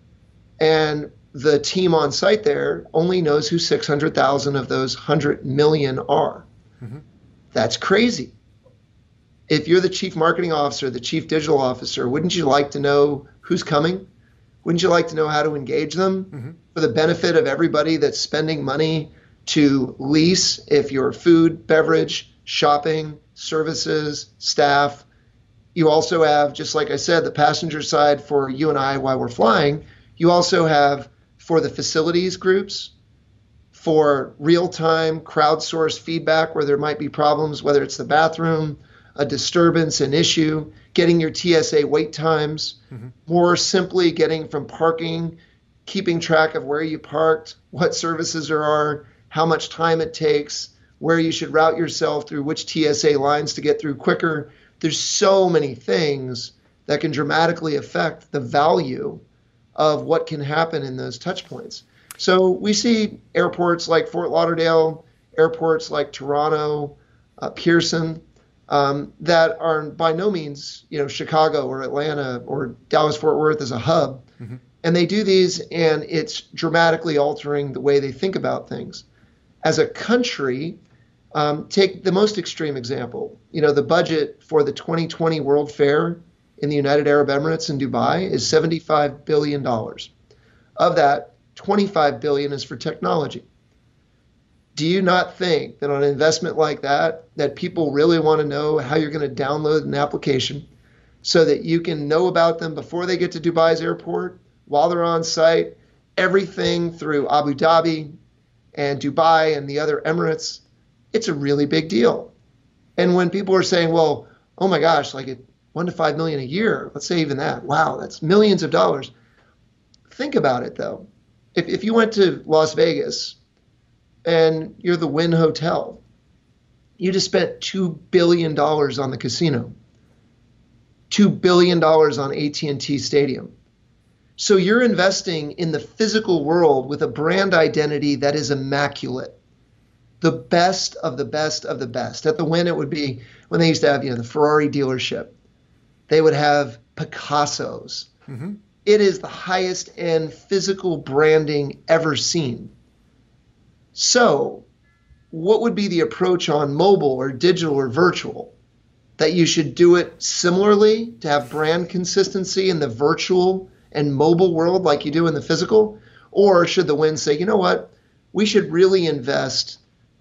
And the team on site there only knows who six hundred thousand of those one hundred million are. Mm-hmm. That's crazy. If you're the chief marketing officer, the chief digital officer, wouldn't you like to know who's coming? Wouldn't you like to know how to engage them mm-hmm. for the benefit of everybody that's spending money to lease, if you're food, beverage, shopping, services, staff? You also have, just like I said, the passenger side for you and I while we're flying. You also have for the facilities groups, for real-time crowdsourced feedback where there might be problems, whether it's the bathroom, a disturbance, an issue, getting your T S A wait times, mm-hmm. more simply getting from parking, keeping track of where you parked, what services there are, how much time it takes, where you should route yourself through which T S A lines to get through quicker. There's so many things that can dramatically affect the value of what can happen in those touch points. So we see airports like Fort Lauderdale, airports like Toronto, uh, Pearson, um, that are by no means, you know, Chicago or Atlanta or Dallas-Fort Worth as a hub. Mm-hmm. And they do these, and it's dramatically altering the way they think about things. As a country, um, take the most extreme example. You know, the budget for the twenty twenty World Fair in the United Arab Emirates in Dubai is seventy-five billion dollars. Of that, twenty-five billion dollars is for technology. Do you not think that on an investment like that, that people really want to know how you're going to download an application so that you can know about them before they get to Dubai's airport, while they're on site, everything through Abu Dhabi and Dubai and the other Emirates? It's a really big deal. And when people are saying, well, oh my gosh, like it, one to five million a year, let's say even that, wow, that's millions of dollars. Think about it though. If, if you went to Las Vegas and you're the Wynn Hotel, you just spent two billion dollars on the casino, two billion dollars on A T and T Stadium. So you're investing in the physical world with a brand identity that is immaculate. The best of the best of the best. At the Wynn, it would be when they used to have, you know, the Ferrari dealership. They would have Picassos. Mm-hmm. It is the highest end physical branding ever seen. So what would be the approach on mobile or digital or virtual? That you should do it similarly to have brand consistency in the virtual and mobile world like you do in the physical? Or should the Wynn say, you know what, we should really invest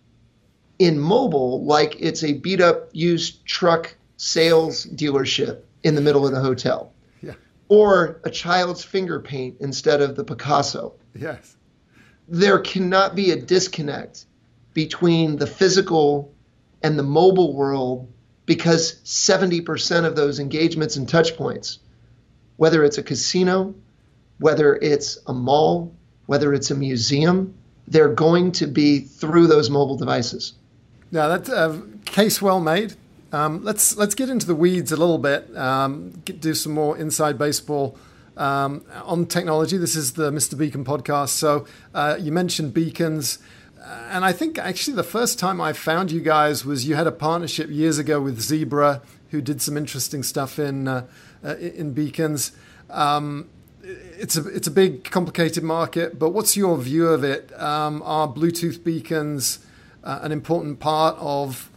in mobile like it's a beat up used truck sales dealership in the middle of the hotel? Yeah. Or a child's finger paint instead of the Picasso. Yes. There cannot be a disconnect between the physical and the mobile world, because seventy percent of those engagements and touch points, whether it's a casino, whether it's a mall, whether it's a museum, they're going to be through those mobile devices. Yeah, that's a case well made. Um, let's let's get into the weeds a little bit, um, get, do some more inside baseball um, on technology. This is the Mister Beacon podcast. So uh, you mentioned beacons. And I think actually the first time I found you guys was you had a partnership years ago with Zebra, who did some interesting stuff in uh, uh, in beacons. Um, it's a it's a big, complicated market, but what's your view of it? Um, are Bluetooth beacons uh, an important part of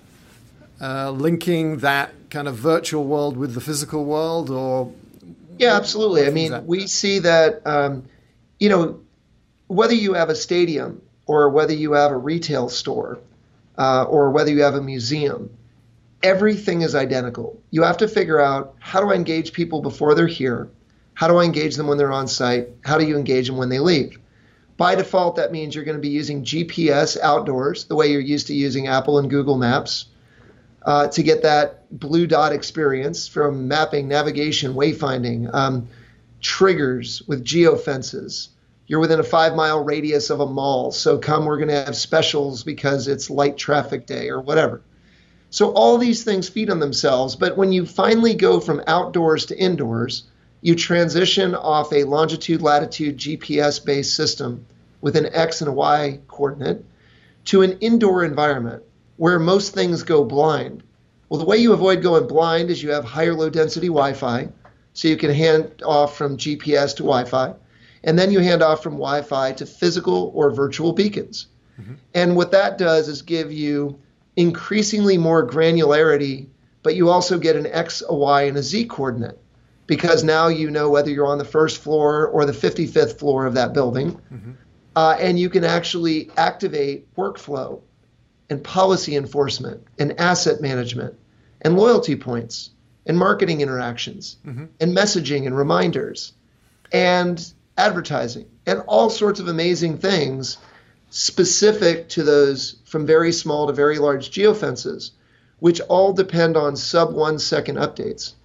uh, linking that kind of virtual world with the physical world, or? Yeah, absolutely. I mean, we see that um, you know, whether you have a stadium or whether you have a retail store, uh, or whether you have a museum, everything is identical. You have to figure out, how do I engage people before they're here? How do I engage them when they're on site? How do you engage them when they leave? By default, that means you're going to be using G P S outdoors, the way you're used to using Apple and Google Maps, uh, to get that blue dot experience from mapping, navigation, wayfinding, um, triggers with geofences. You're within a five mile radius of a mall, so come, we're going to have specials because it's light traffic day or whatever. So all these things feed on themselves, but when you finally go from outdoors to indoors, you transition off a longitude, latitude, G P S-based system with an X and a Y coordinate to an indoor environment where most things go blind. Well, the way you avoid going blind is you have higher low density Wi-Fi, so you can hand off from G P S to Wi-Fi. And then you hand off from Wi-Fi to physical or virtual beacons. Mm-hmm. And what that does is give you increasingly more granularity, but you also get an X, a Y, and a Z coordinate, because now you know whether you're on the first floor or the fifty-fifth floor of that building. Mm-hmm. Uh, and you can actually activate workflow and policy enforcement and asset management and loyalty points and marketing interactions mm-hmm. and messaging and reminders. And advertising, and all sorts of amazing things specific to those from very small to very large geofences, which all depend on sub one second updates.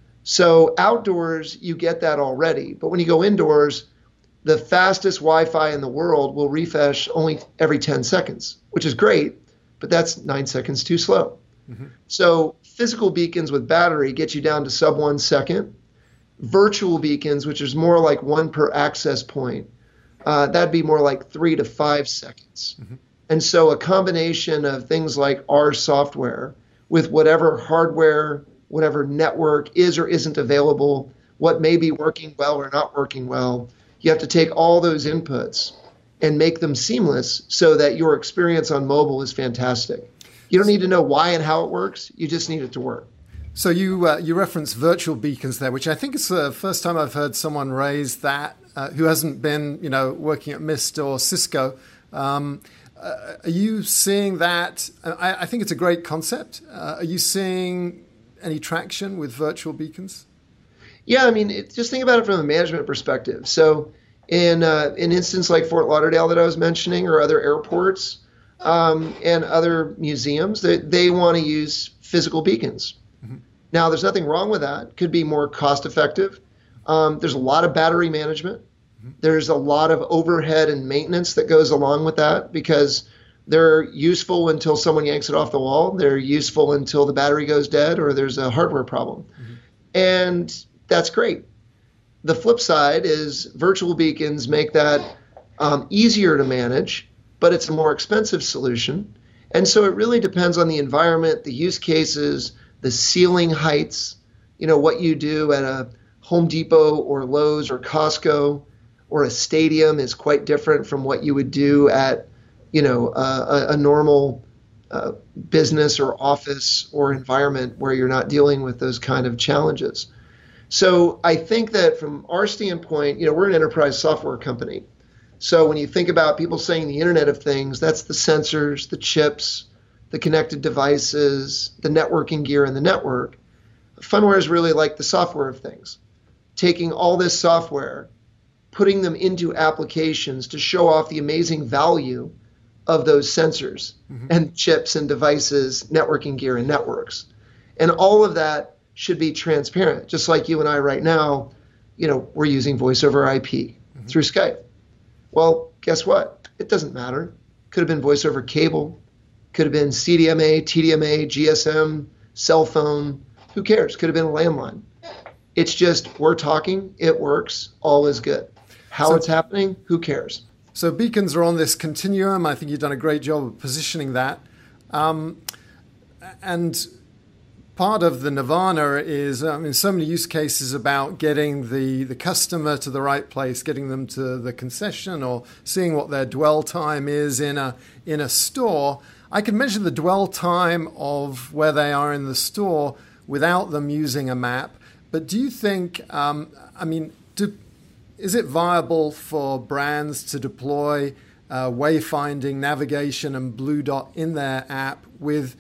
So outdoors, you get that already. But when you go indoors, the fastest Wi-Fi in the world will refresh only every ten seconds, which is great, but that's nine seconds too slow. Mm-hmm. So physical beacons with battery get you down to sub one second. Virtual beacons, which is more like one per access point, uh, that'd be more like three to five seconds. Mm-hmm. And so a combination of things like our software with whatever hardware, whatever network is or isn't available, what may be working well or not working well, you have to take all those inputs and make them seamless so that your experience on mobile is fantastic. You don't need to know why and how it works. You just need it to work. So you uh, you referenced virtual beacons there, which I think is the first time I've heard someone raise that uh, who hasn't been, you know, working at Mist or Cisco. Um, uh, are you seeing that? I, I think it's a great concept. Uh, are you seeing any traction with virtual beacons? Yeah, I mean, it, just think about it from a management perspective. So in uh, an instance like Fort Lauderdale that I was mentioning, or other airports um, and other museums, they, they want to use physical beacons. Mm-hmm. Now, there's nothing wrong with that. Could be more cost effective. Um, there's a lot of battery management. Mm-hmm. There's a lot of overhead and maintenance that goes along with that, because they're useful until someone yanks it off the wall. They're useful until the battery goes dead or there's a hardware problem. Mm-hmm. And that's great. The flip side is virtual beacons make that um, easier to manage, but it's a more expensive solution. And so it really depends on the environment, the use cases, the ceiling heights, you know, what you do at a Home Depot or Lowe's or Costco or a stadium is quite different from what you would do at, you know, a, a normal uh, business or office or environment where you're not dealing with those kind of challenges. So I think that from our standpoint, you know, we're an enterprise software company. So when you think about people saying the Internet of Things, that's the sensors, the chips, the connected devices, the networking gear in the network. Phunware is really like the software of things, taking all this software, putting them into applications to show off the amazing value of those sensors mm-hmm. and chips and devices, networking gear and networks. And all of that should be transparent, just like you and I right now, you know, we're using voice over I P mm-hmm. through Skype. Well, guess what? It doesn't matter. Could have been voice over cable, could have been C D M A, T D M A, G S M, cell phone. Who cares? Could have been a landline. It's just we're talking, it works, all is good. How so, it's happening, who cares? So beacons are on this continuum. I think you've done a great job of positioning that. Um, and part of the nirvana is, I mean, so many use cases about getting the, the customer to the right place, getting them to the concession or seeing what their dwell time is in a in a store. I can measure the dwell time of where they are in the store without them using a map. But do you think, um, I mean, do, is it viable for brands to deploy uh, wayfinding, navigation, and Blue Dot in their app with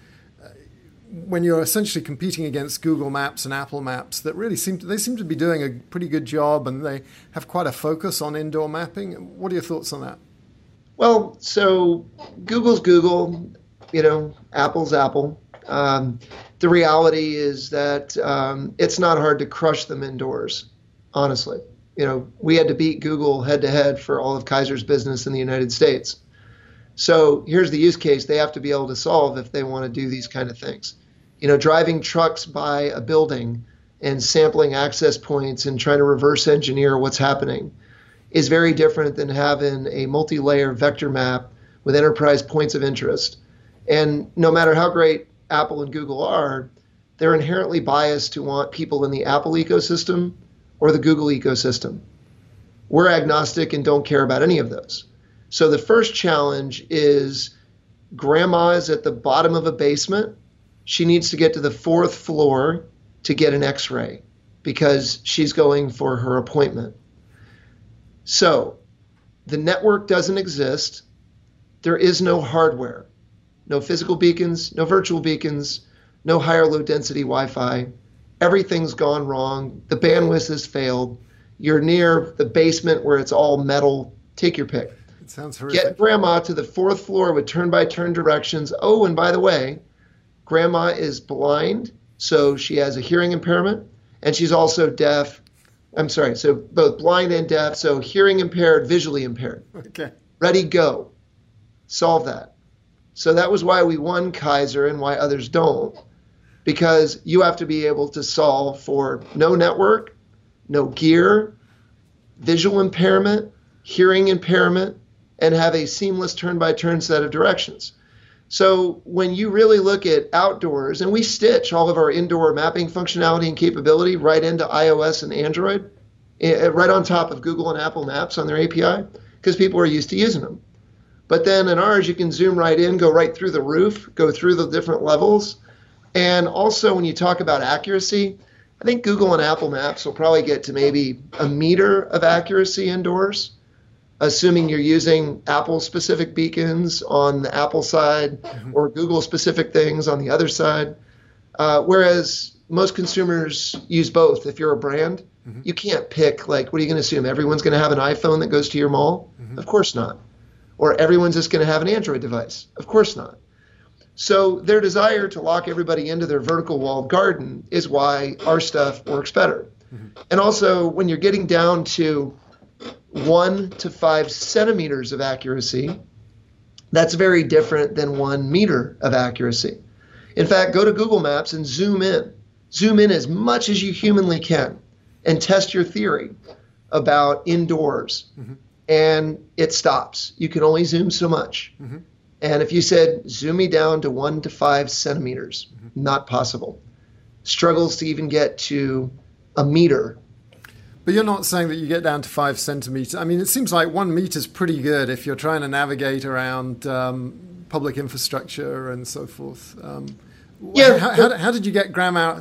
when you're essentially competing against Google Maps and Apple Maps that really seem to, they seem to be doing a pretty good job, and they have quite a focus on indoor mapping? What are your thoughts on that? Well, so Google's Google, you know, Apple's Apple. Um, the reality is that um, it's not hard to crush them indoors, honestly. You know, we had to beat Google head to head for all of Kaiser's business in the United States. So here's the use case they have to be able to solve if they want to do these kind of things. You know, driving trucks by a building and sampling access points and trying to reverse engineer what's happening is very different than having a multi-layer vector map with enterprise points of interest. And no matter how great Apple and Google are, they're inherently biased to want people in the Apple ecosystem or the Google ecosystem. We're agnostic and don't care about any of those. So the first challenge is grandma is at the bottom of a basement. She needs to get to the fourth floor to get an X-ray because she's going for her appointment. So the network doesn't exist. There is no hardware, no physical beacons, no virtual beacons, no higher low density Wi-Fi. Everything's gone wrong. The bandwidth has failed. you're near the basement where it's all metal, take your pick. It sounds horrific. Get grandma to the fourth floor with turn-by-turn directions. Oh, and by the way, grandma is blind, so she has a hearing impairment, and she's also deaf. I'm sorry, so both blind and deaf, so hearing impaired, visually impaired. Okay. Ready, go. Solve that. So that was why we won Kaiser and why others don't, because you have to be able to solve for no network, no gear, visual impairment, hearing impairment, and have a seamless turn-by-turn set of directions. So when you really look at outdoors, and we stitch all of our indoor mapping functionality and capability right into iOS and Android, right on top of Google and Apple Maps on their A P I, because people are used to using them. But then in ours, you can zoom right in, go right through the roof, go through the different levels. And also when you talk about accuracy, I think Google and Apple Maps will probably get to maybe a meter of accuracy indoors, assuming you're using Apple-specific beacons on the Apple side mm-hmm. or Google-specific things on the other side. Uh, whereas most consumers use both. If you're a brand, mm-hmm. you can't pick, like, what are you going to assume? Everyone's going to have an iPhone that goes to your mall? Mm-hmm. Of course not. Or everyone's just going to have an Android device? Of course not. So their desire to lock everybody into their vertical walled garden is why our stuff works better. Mm-hmm. And also, when you're getting down to one to five centimeters of accuracy, that's very different than one meter of accuracy. In fact, go to Google Maps and zoom in. Zoom in as much as you humanly can and test your theory about indoors. Mm-hmm. And it stops. You can only zoom so much. Mm-hmm. And if you said, zoom me down to one to five centimeters, mm-hmm. not possible. Struggles to even get to a meter. But you're not saying that you get down to five centimeters. I mean, it seems like one meter is pretty good if you're trying to navigate around um, public infrastructure and so forth. Um, yeah. How, how, how did you get grandma,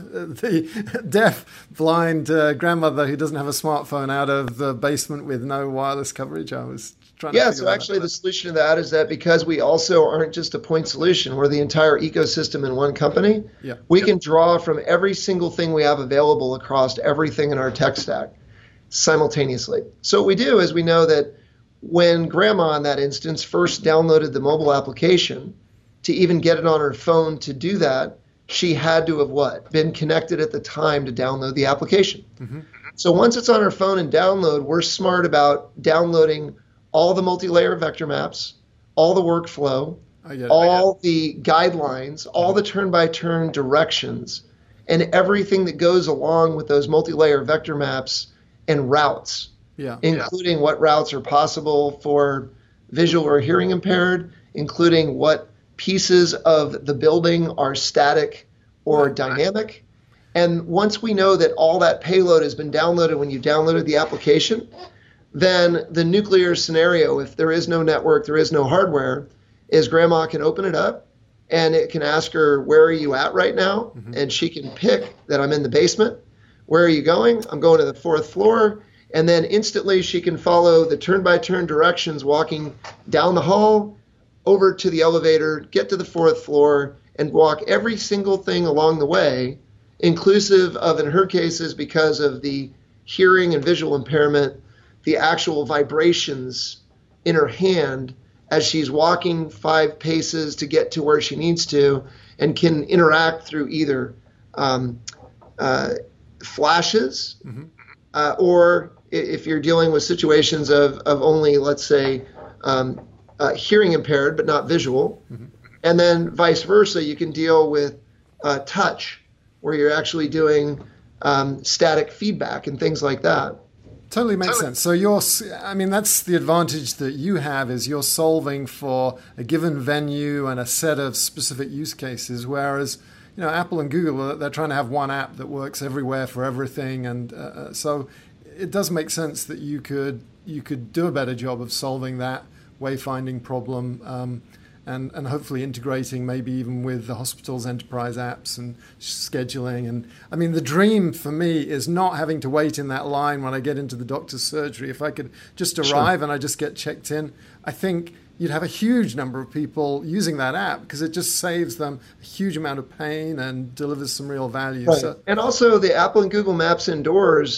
the deaf, blind uh, grandmother who doesn't have a smartphone, out of the basement with no wireless coverage? I was trying to Yeah, so actually the solution to that is that because we also aren't just a point solution, we're the entire ecosystem in one company, yeah. we yeah. can draw from every single thing we have available across everything in our tech stack simultaneously. So what we do is we know that when grandma in that instance first downloaded the mobile application, to even get it on her phone to do that, she had to have what? Been connected at the time to download the application. Mm-hmm. So once it's on her phone and download, we're smart about downloading all the multi-layer vector maps, all the workflow, all the guidelines, all the turn-by-turn directions, and everything that goes along with those multi-layer vector maps and routes, yeah. including what routes are possible for visual or hearing impaired, including what pieces of the building are static or dynamic. And once we know that all that payload has been downloaded when you downloaded the application, then the nuclear scenario, if there is no network, there is no hardware, is grandma can open it up and it can ask her, where are you at right now? Mm-hmm. And she can pick that I'm in the basement. Where are you going? I'm going to the fourth floor. And then instantly she can follow the turn-by-turn directions walking down the hall, over to the elevator, get to the fourth floor, and walk every single thing along the way, inclusive of, in her cases, because of the hearing and visual impairment, the actual vibrations in her hand as she's walking five paces to get to where she needs to, and can interact through either um, uh, flashes mm-hmm. uh, or if you're dealing with situations of, of only, let's say, um, Uh, hearing impaired but not visual, mm-hmm. and then vice versa, you can deal with uh, touch, where you're actually doing um, static feedback and things like that. Totally makes sense. So you're, I mean, that's the advantage that you have, is you're solving for a given venue and a set of specific use cases, whereas, you know, Apple and Google, they're trying to have one app that works everywhere for everything, and uh, so it does make sense that you could you could do a better job of solving that wayfinding problem, um, and, and hopefully integrating maybe even with the hospital's enterprise apps and scheduling. And I mean, the dream for me is not having to wait in that line when I get into the doctor's surgery. If I could just arrive sure. and I just get checked in, I think you'd have a huge number of people using that app because it just saves them a huge amount of pain and delivers some real value. Right. So, and also the Apple and Google Maps indoors,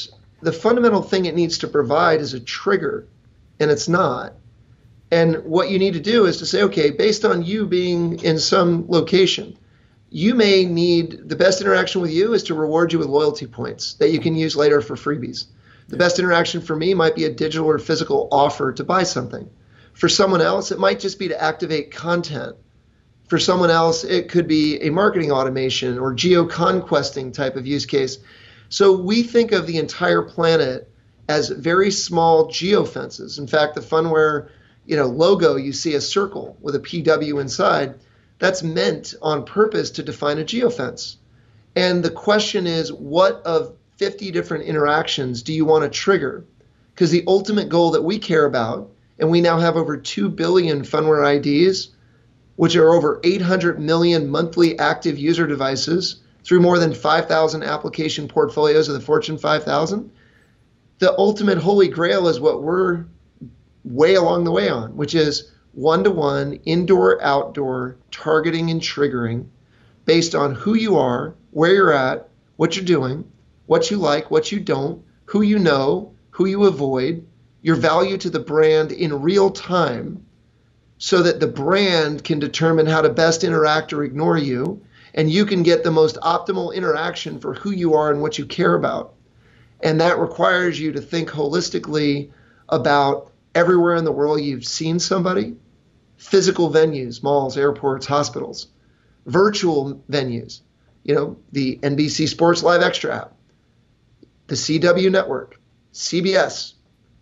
the fundamental thing it needs to provide is a trigger, and it's not. And what you need to do is to say, okay, based on you being in some location, you may need, the best interaction with you is to reward you with loyalty points that you can use later for freebies. The best interaction for me might be a digital or physical offer to buy something. For someone else, it might just be to activate content. For someone else, it could be a marketing automation or geo-conquesting type of use case. So we think of the entire planet as very small geofences. In fact, the Phunware, you know, logo, you see a circle with a P W inside. That's meant on purpose to define a geofence. And the question is, what of fifty different interactions do you want to trigger? Because the ultimate goal that we care about, and we now have over two billion Phunware I Ds, which are over eight hundred million monthly active user devices through more than five thousand application portfolios of the Fortune five thousand. The ultimate holy grail is what we're way along the way on, which is one-to-one, indoor, outdoor, targeting and triggering based on who you are, where you're at, what you're doing, what you like, what you don't, who you know, who you avoid, your value to the brand in real time, so that the brand can determine how to best interact or ignore you, and you can get the most optimal interaction for who you are and what you care about. And that requires you to think holistically about everywhere in the world you've seen somebody, physical venues, malls, airports, hospitals, virtual venues, you know, the N B C Sports Live Extra app, the C W Network, C B S,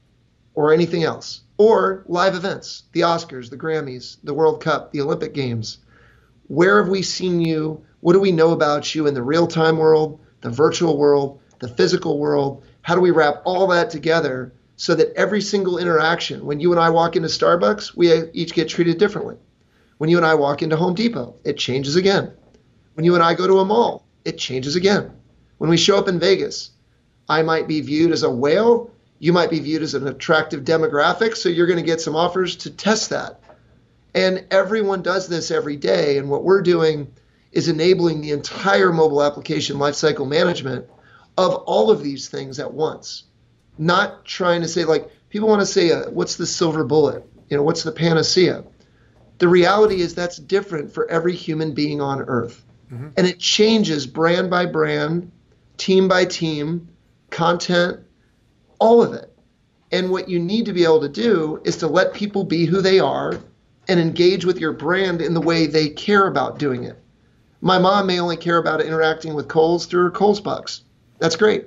or anything else, or live events, the Oscars, the Grammys, the World Cup, the Olympic Games. Where have we seen you? What do we know about you in the real-time world, the virtual world, the physical world? How do we wrap all that together so that every single interaction, when you and I walk into Starbucks, we each get treated differently. When you and I walk into Home Depot, it changes again. When you and I go to a mall, it changes again. When we show up in Vegas, I might be viewed as a whale. You might be viewed as an attractive demographic, so you're going to get some offers to test that. And everyone does this every day, and what we're doing is enabling the entire mobile application lifecycle management of all of these things at once. Not trying to say, like, people want to say, uh, what's the silver bullet? You know, what's the panacea? The reality is that's different for every human being on Earth. Mm-hmm. And it changes brand by brand, team by team, content, all of it. And what you need to be able to do is to let people be who they are and engage with your brand in the way they care about doing it. My mom may only care about interacting with Kohl's through her Kohl's Bucks. That's great.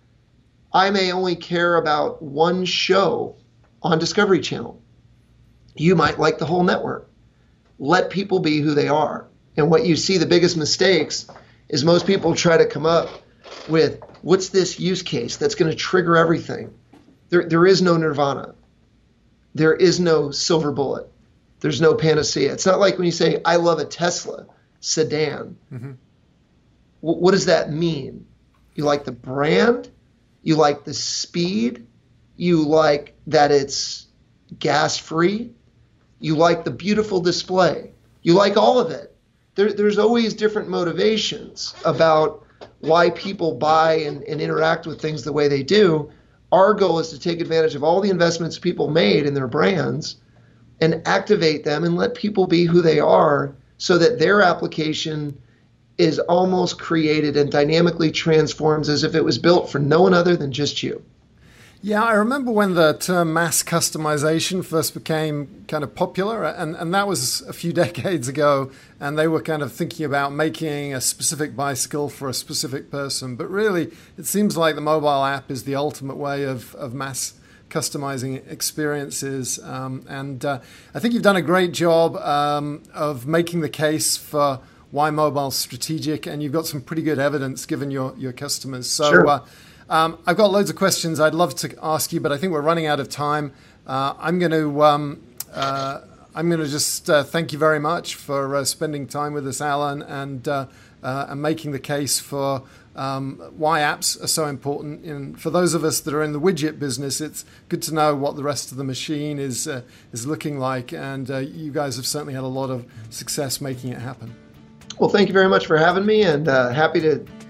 I may only care about one show on Discovery Channel. You might like the whole network. Let people be who they are. And what you see, the biggest mistakes, is most people try to come up with, what's this use case that's going to trigger everything? There, there is no nirvana. There is no silver bullet. There's no panacea. It's not like when you say, I love a Tesla sedan. Mm-hmm. W- what does that mean? You like the brand? You like the speed? You like that it's gas-free? You like the beautiful display? You like all of it. There, there's always different motivations about why people buy and, and interact with things the way they do. Our goal is to take advantage of all the investments people made in their brands and activate them and let people be who they are so that their application is almost created and dynamically transforms as if it was built for no one other than just you. Yeah, I remember when the term mass customization first became kind of popular, and, and that was a few decades ago, and they were kind of thinking about making a specific bicycle for a specific person. But really, it seems like the mobile app is the ultimate way of, of mass customizing experiences. Um, and uh, I think you've done a great job um, of making the case for why mobile's strategic, and you've got some pretty good evidence given your, your customers. So sure. uh, um, I've got loads of questions I'd love to ask you, but I think we're running out of time. Uh, I'm going to um, uh, I'm going to just uh, thank you very much for uh, spending time with us, Alan, and uh, uh, and making the case for um, why apps are so important. And for those of us that are in the widget business, it's good to know what the rest of the machine is uh, is looking like, and uh, you guys have certainly had a lot of success making it happen. Well, thank you very much for having me, and uh, happy to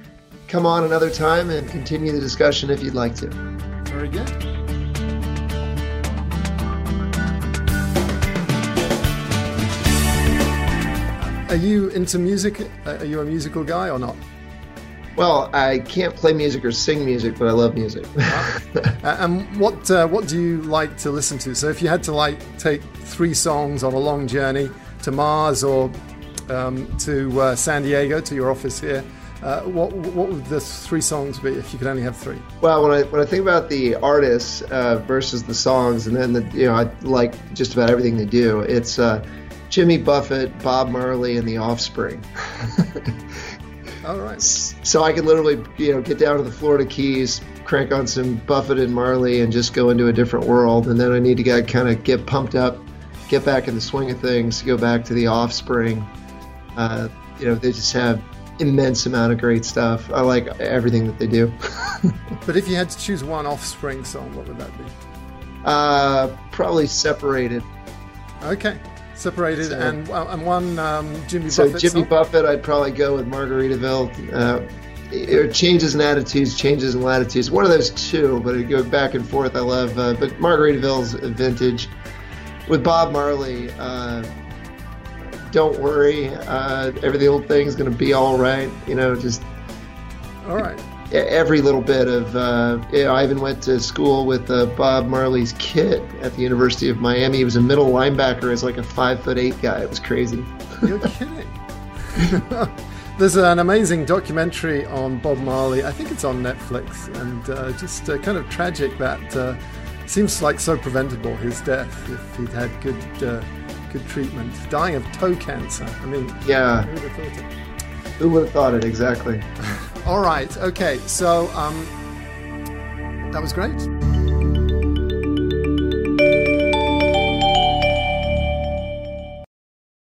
come on another time and continue the discussion if you'd like to. Very good. Are you into music? Are you a musical guy or not? Well, I can't play music or sing music, but I love music. And what uh, what do you like to listen to? So if you had to like take three songs on a long journey to Mars or um, to uh, San Diego, to your office here, uh, what what would the three songs be if you could only have three? Well, when I when I think about the artists uh, versus the songs, and then the, you know, I like just about everything they do. It's uh, Jimmy Buffett, Bob Marley, and The Offspring. All right. So I could literally, you know, get down to the Florida Keys, crank on some Buffett and Marley, and just go into a different world. And then I need to get, kind of get pumped up, get back in the swing of things, go back to The Offspring. Uh, you know, they just have immense amount of great stuff. I like everything that they do. But if you had to choose one Offspring song, what would that be? Uh, probably Separated. Okay. Separated, so, and and one um, Jimmy so Buffett So Jimmy song? Buffett, I'd probably go with Margaritaville. Uh, it changes in attitudes, changes in latitudes. One of those two, but it go back and forth. I love, uh, but Margaritaville's vintage. With Bob Marley, uh, don't worry, uh, every old thing's going to be all right. You know, just all right. Every little bit of, uh, you know, I even went to school with uh, Bob Marley's kid at the University of Miami. He was a middle linebacker as like a five foot eight guy. It was crazy. You're kidding. There's an amazing documentary on Bob Marley. I think it's on Netflix, and uh, just uh, kind of tragic that uh, seems like so preventable, his death, if he'd had good uh, good treatment. Dying of toe cancer. I mean, yeah. Who would have thought it? Who would have thought it, exactly. All right, okay, so um, that was great.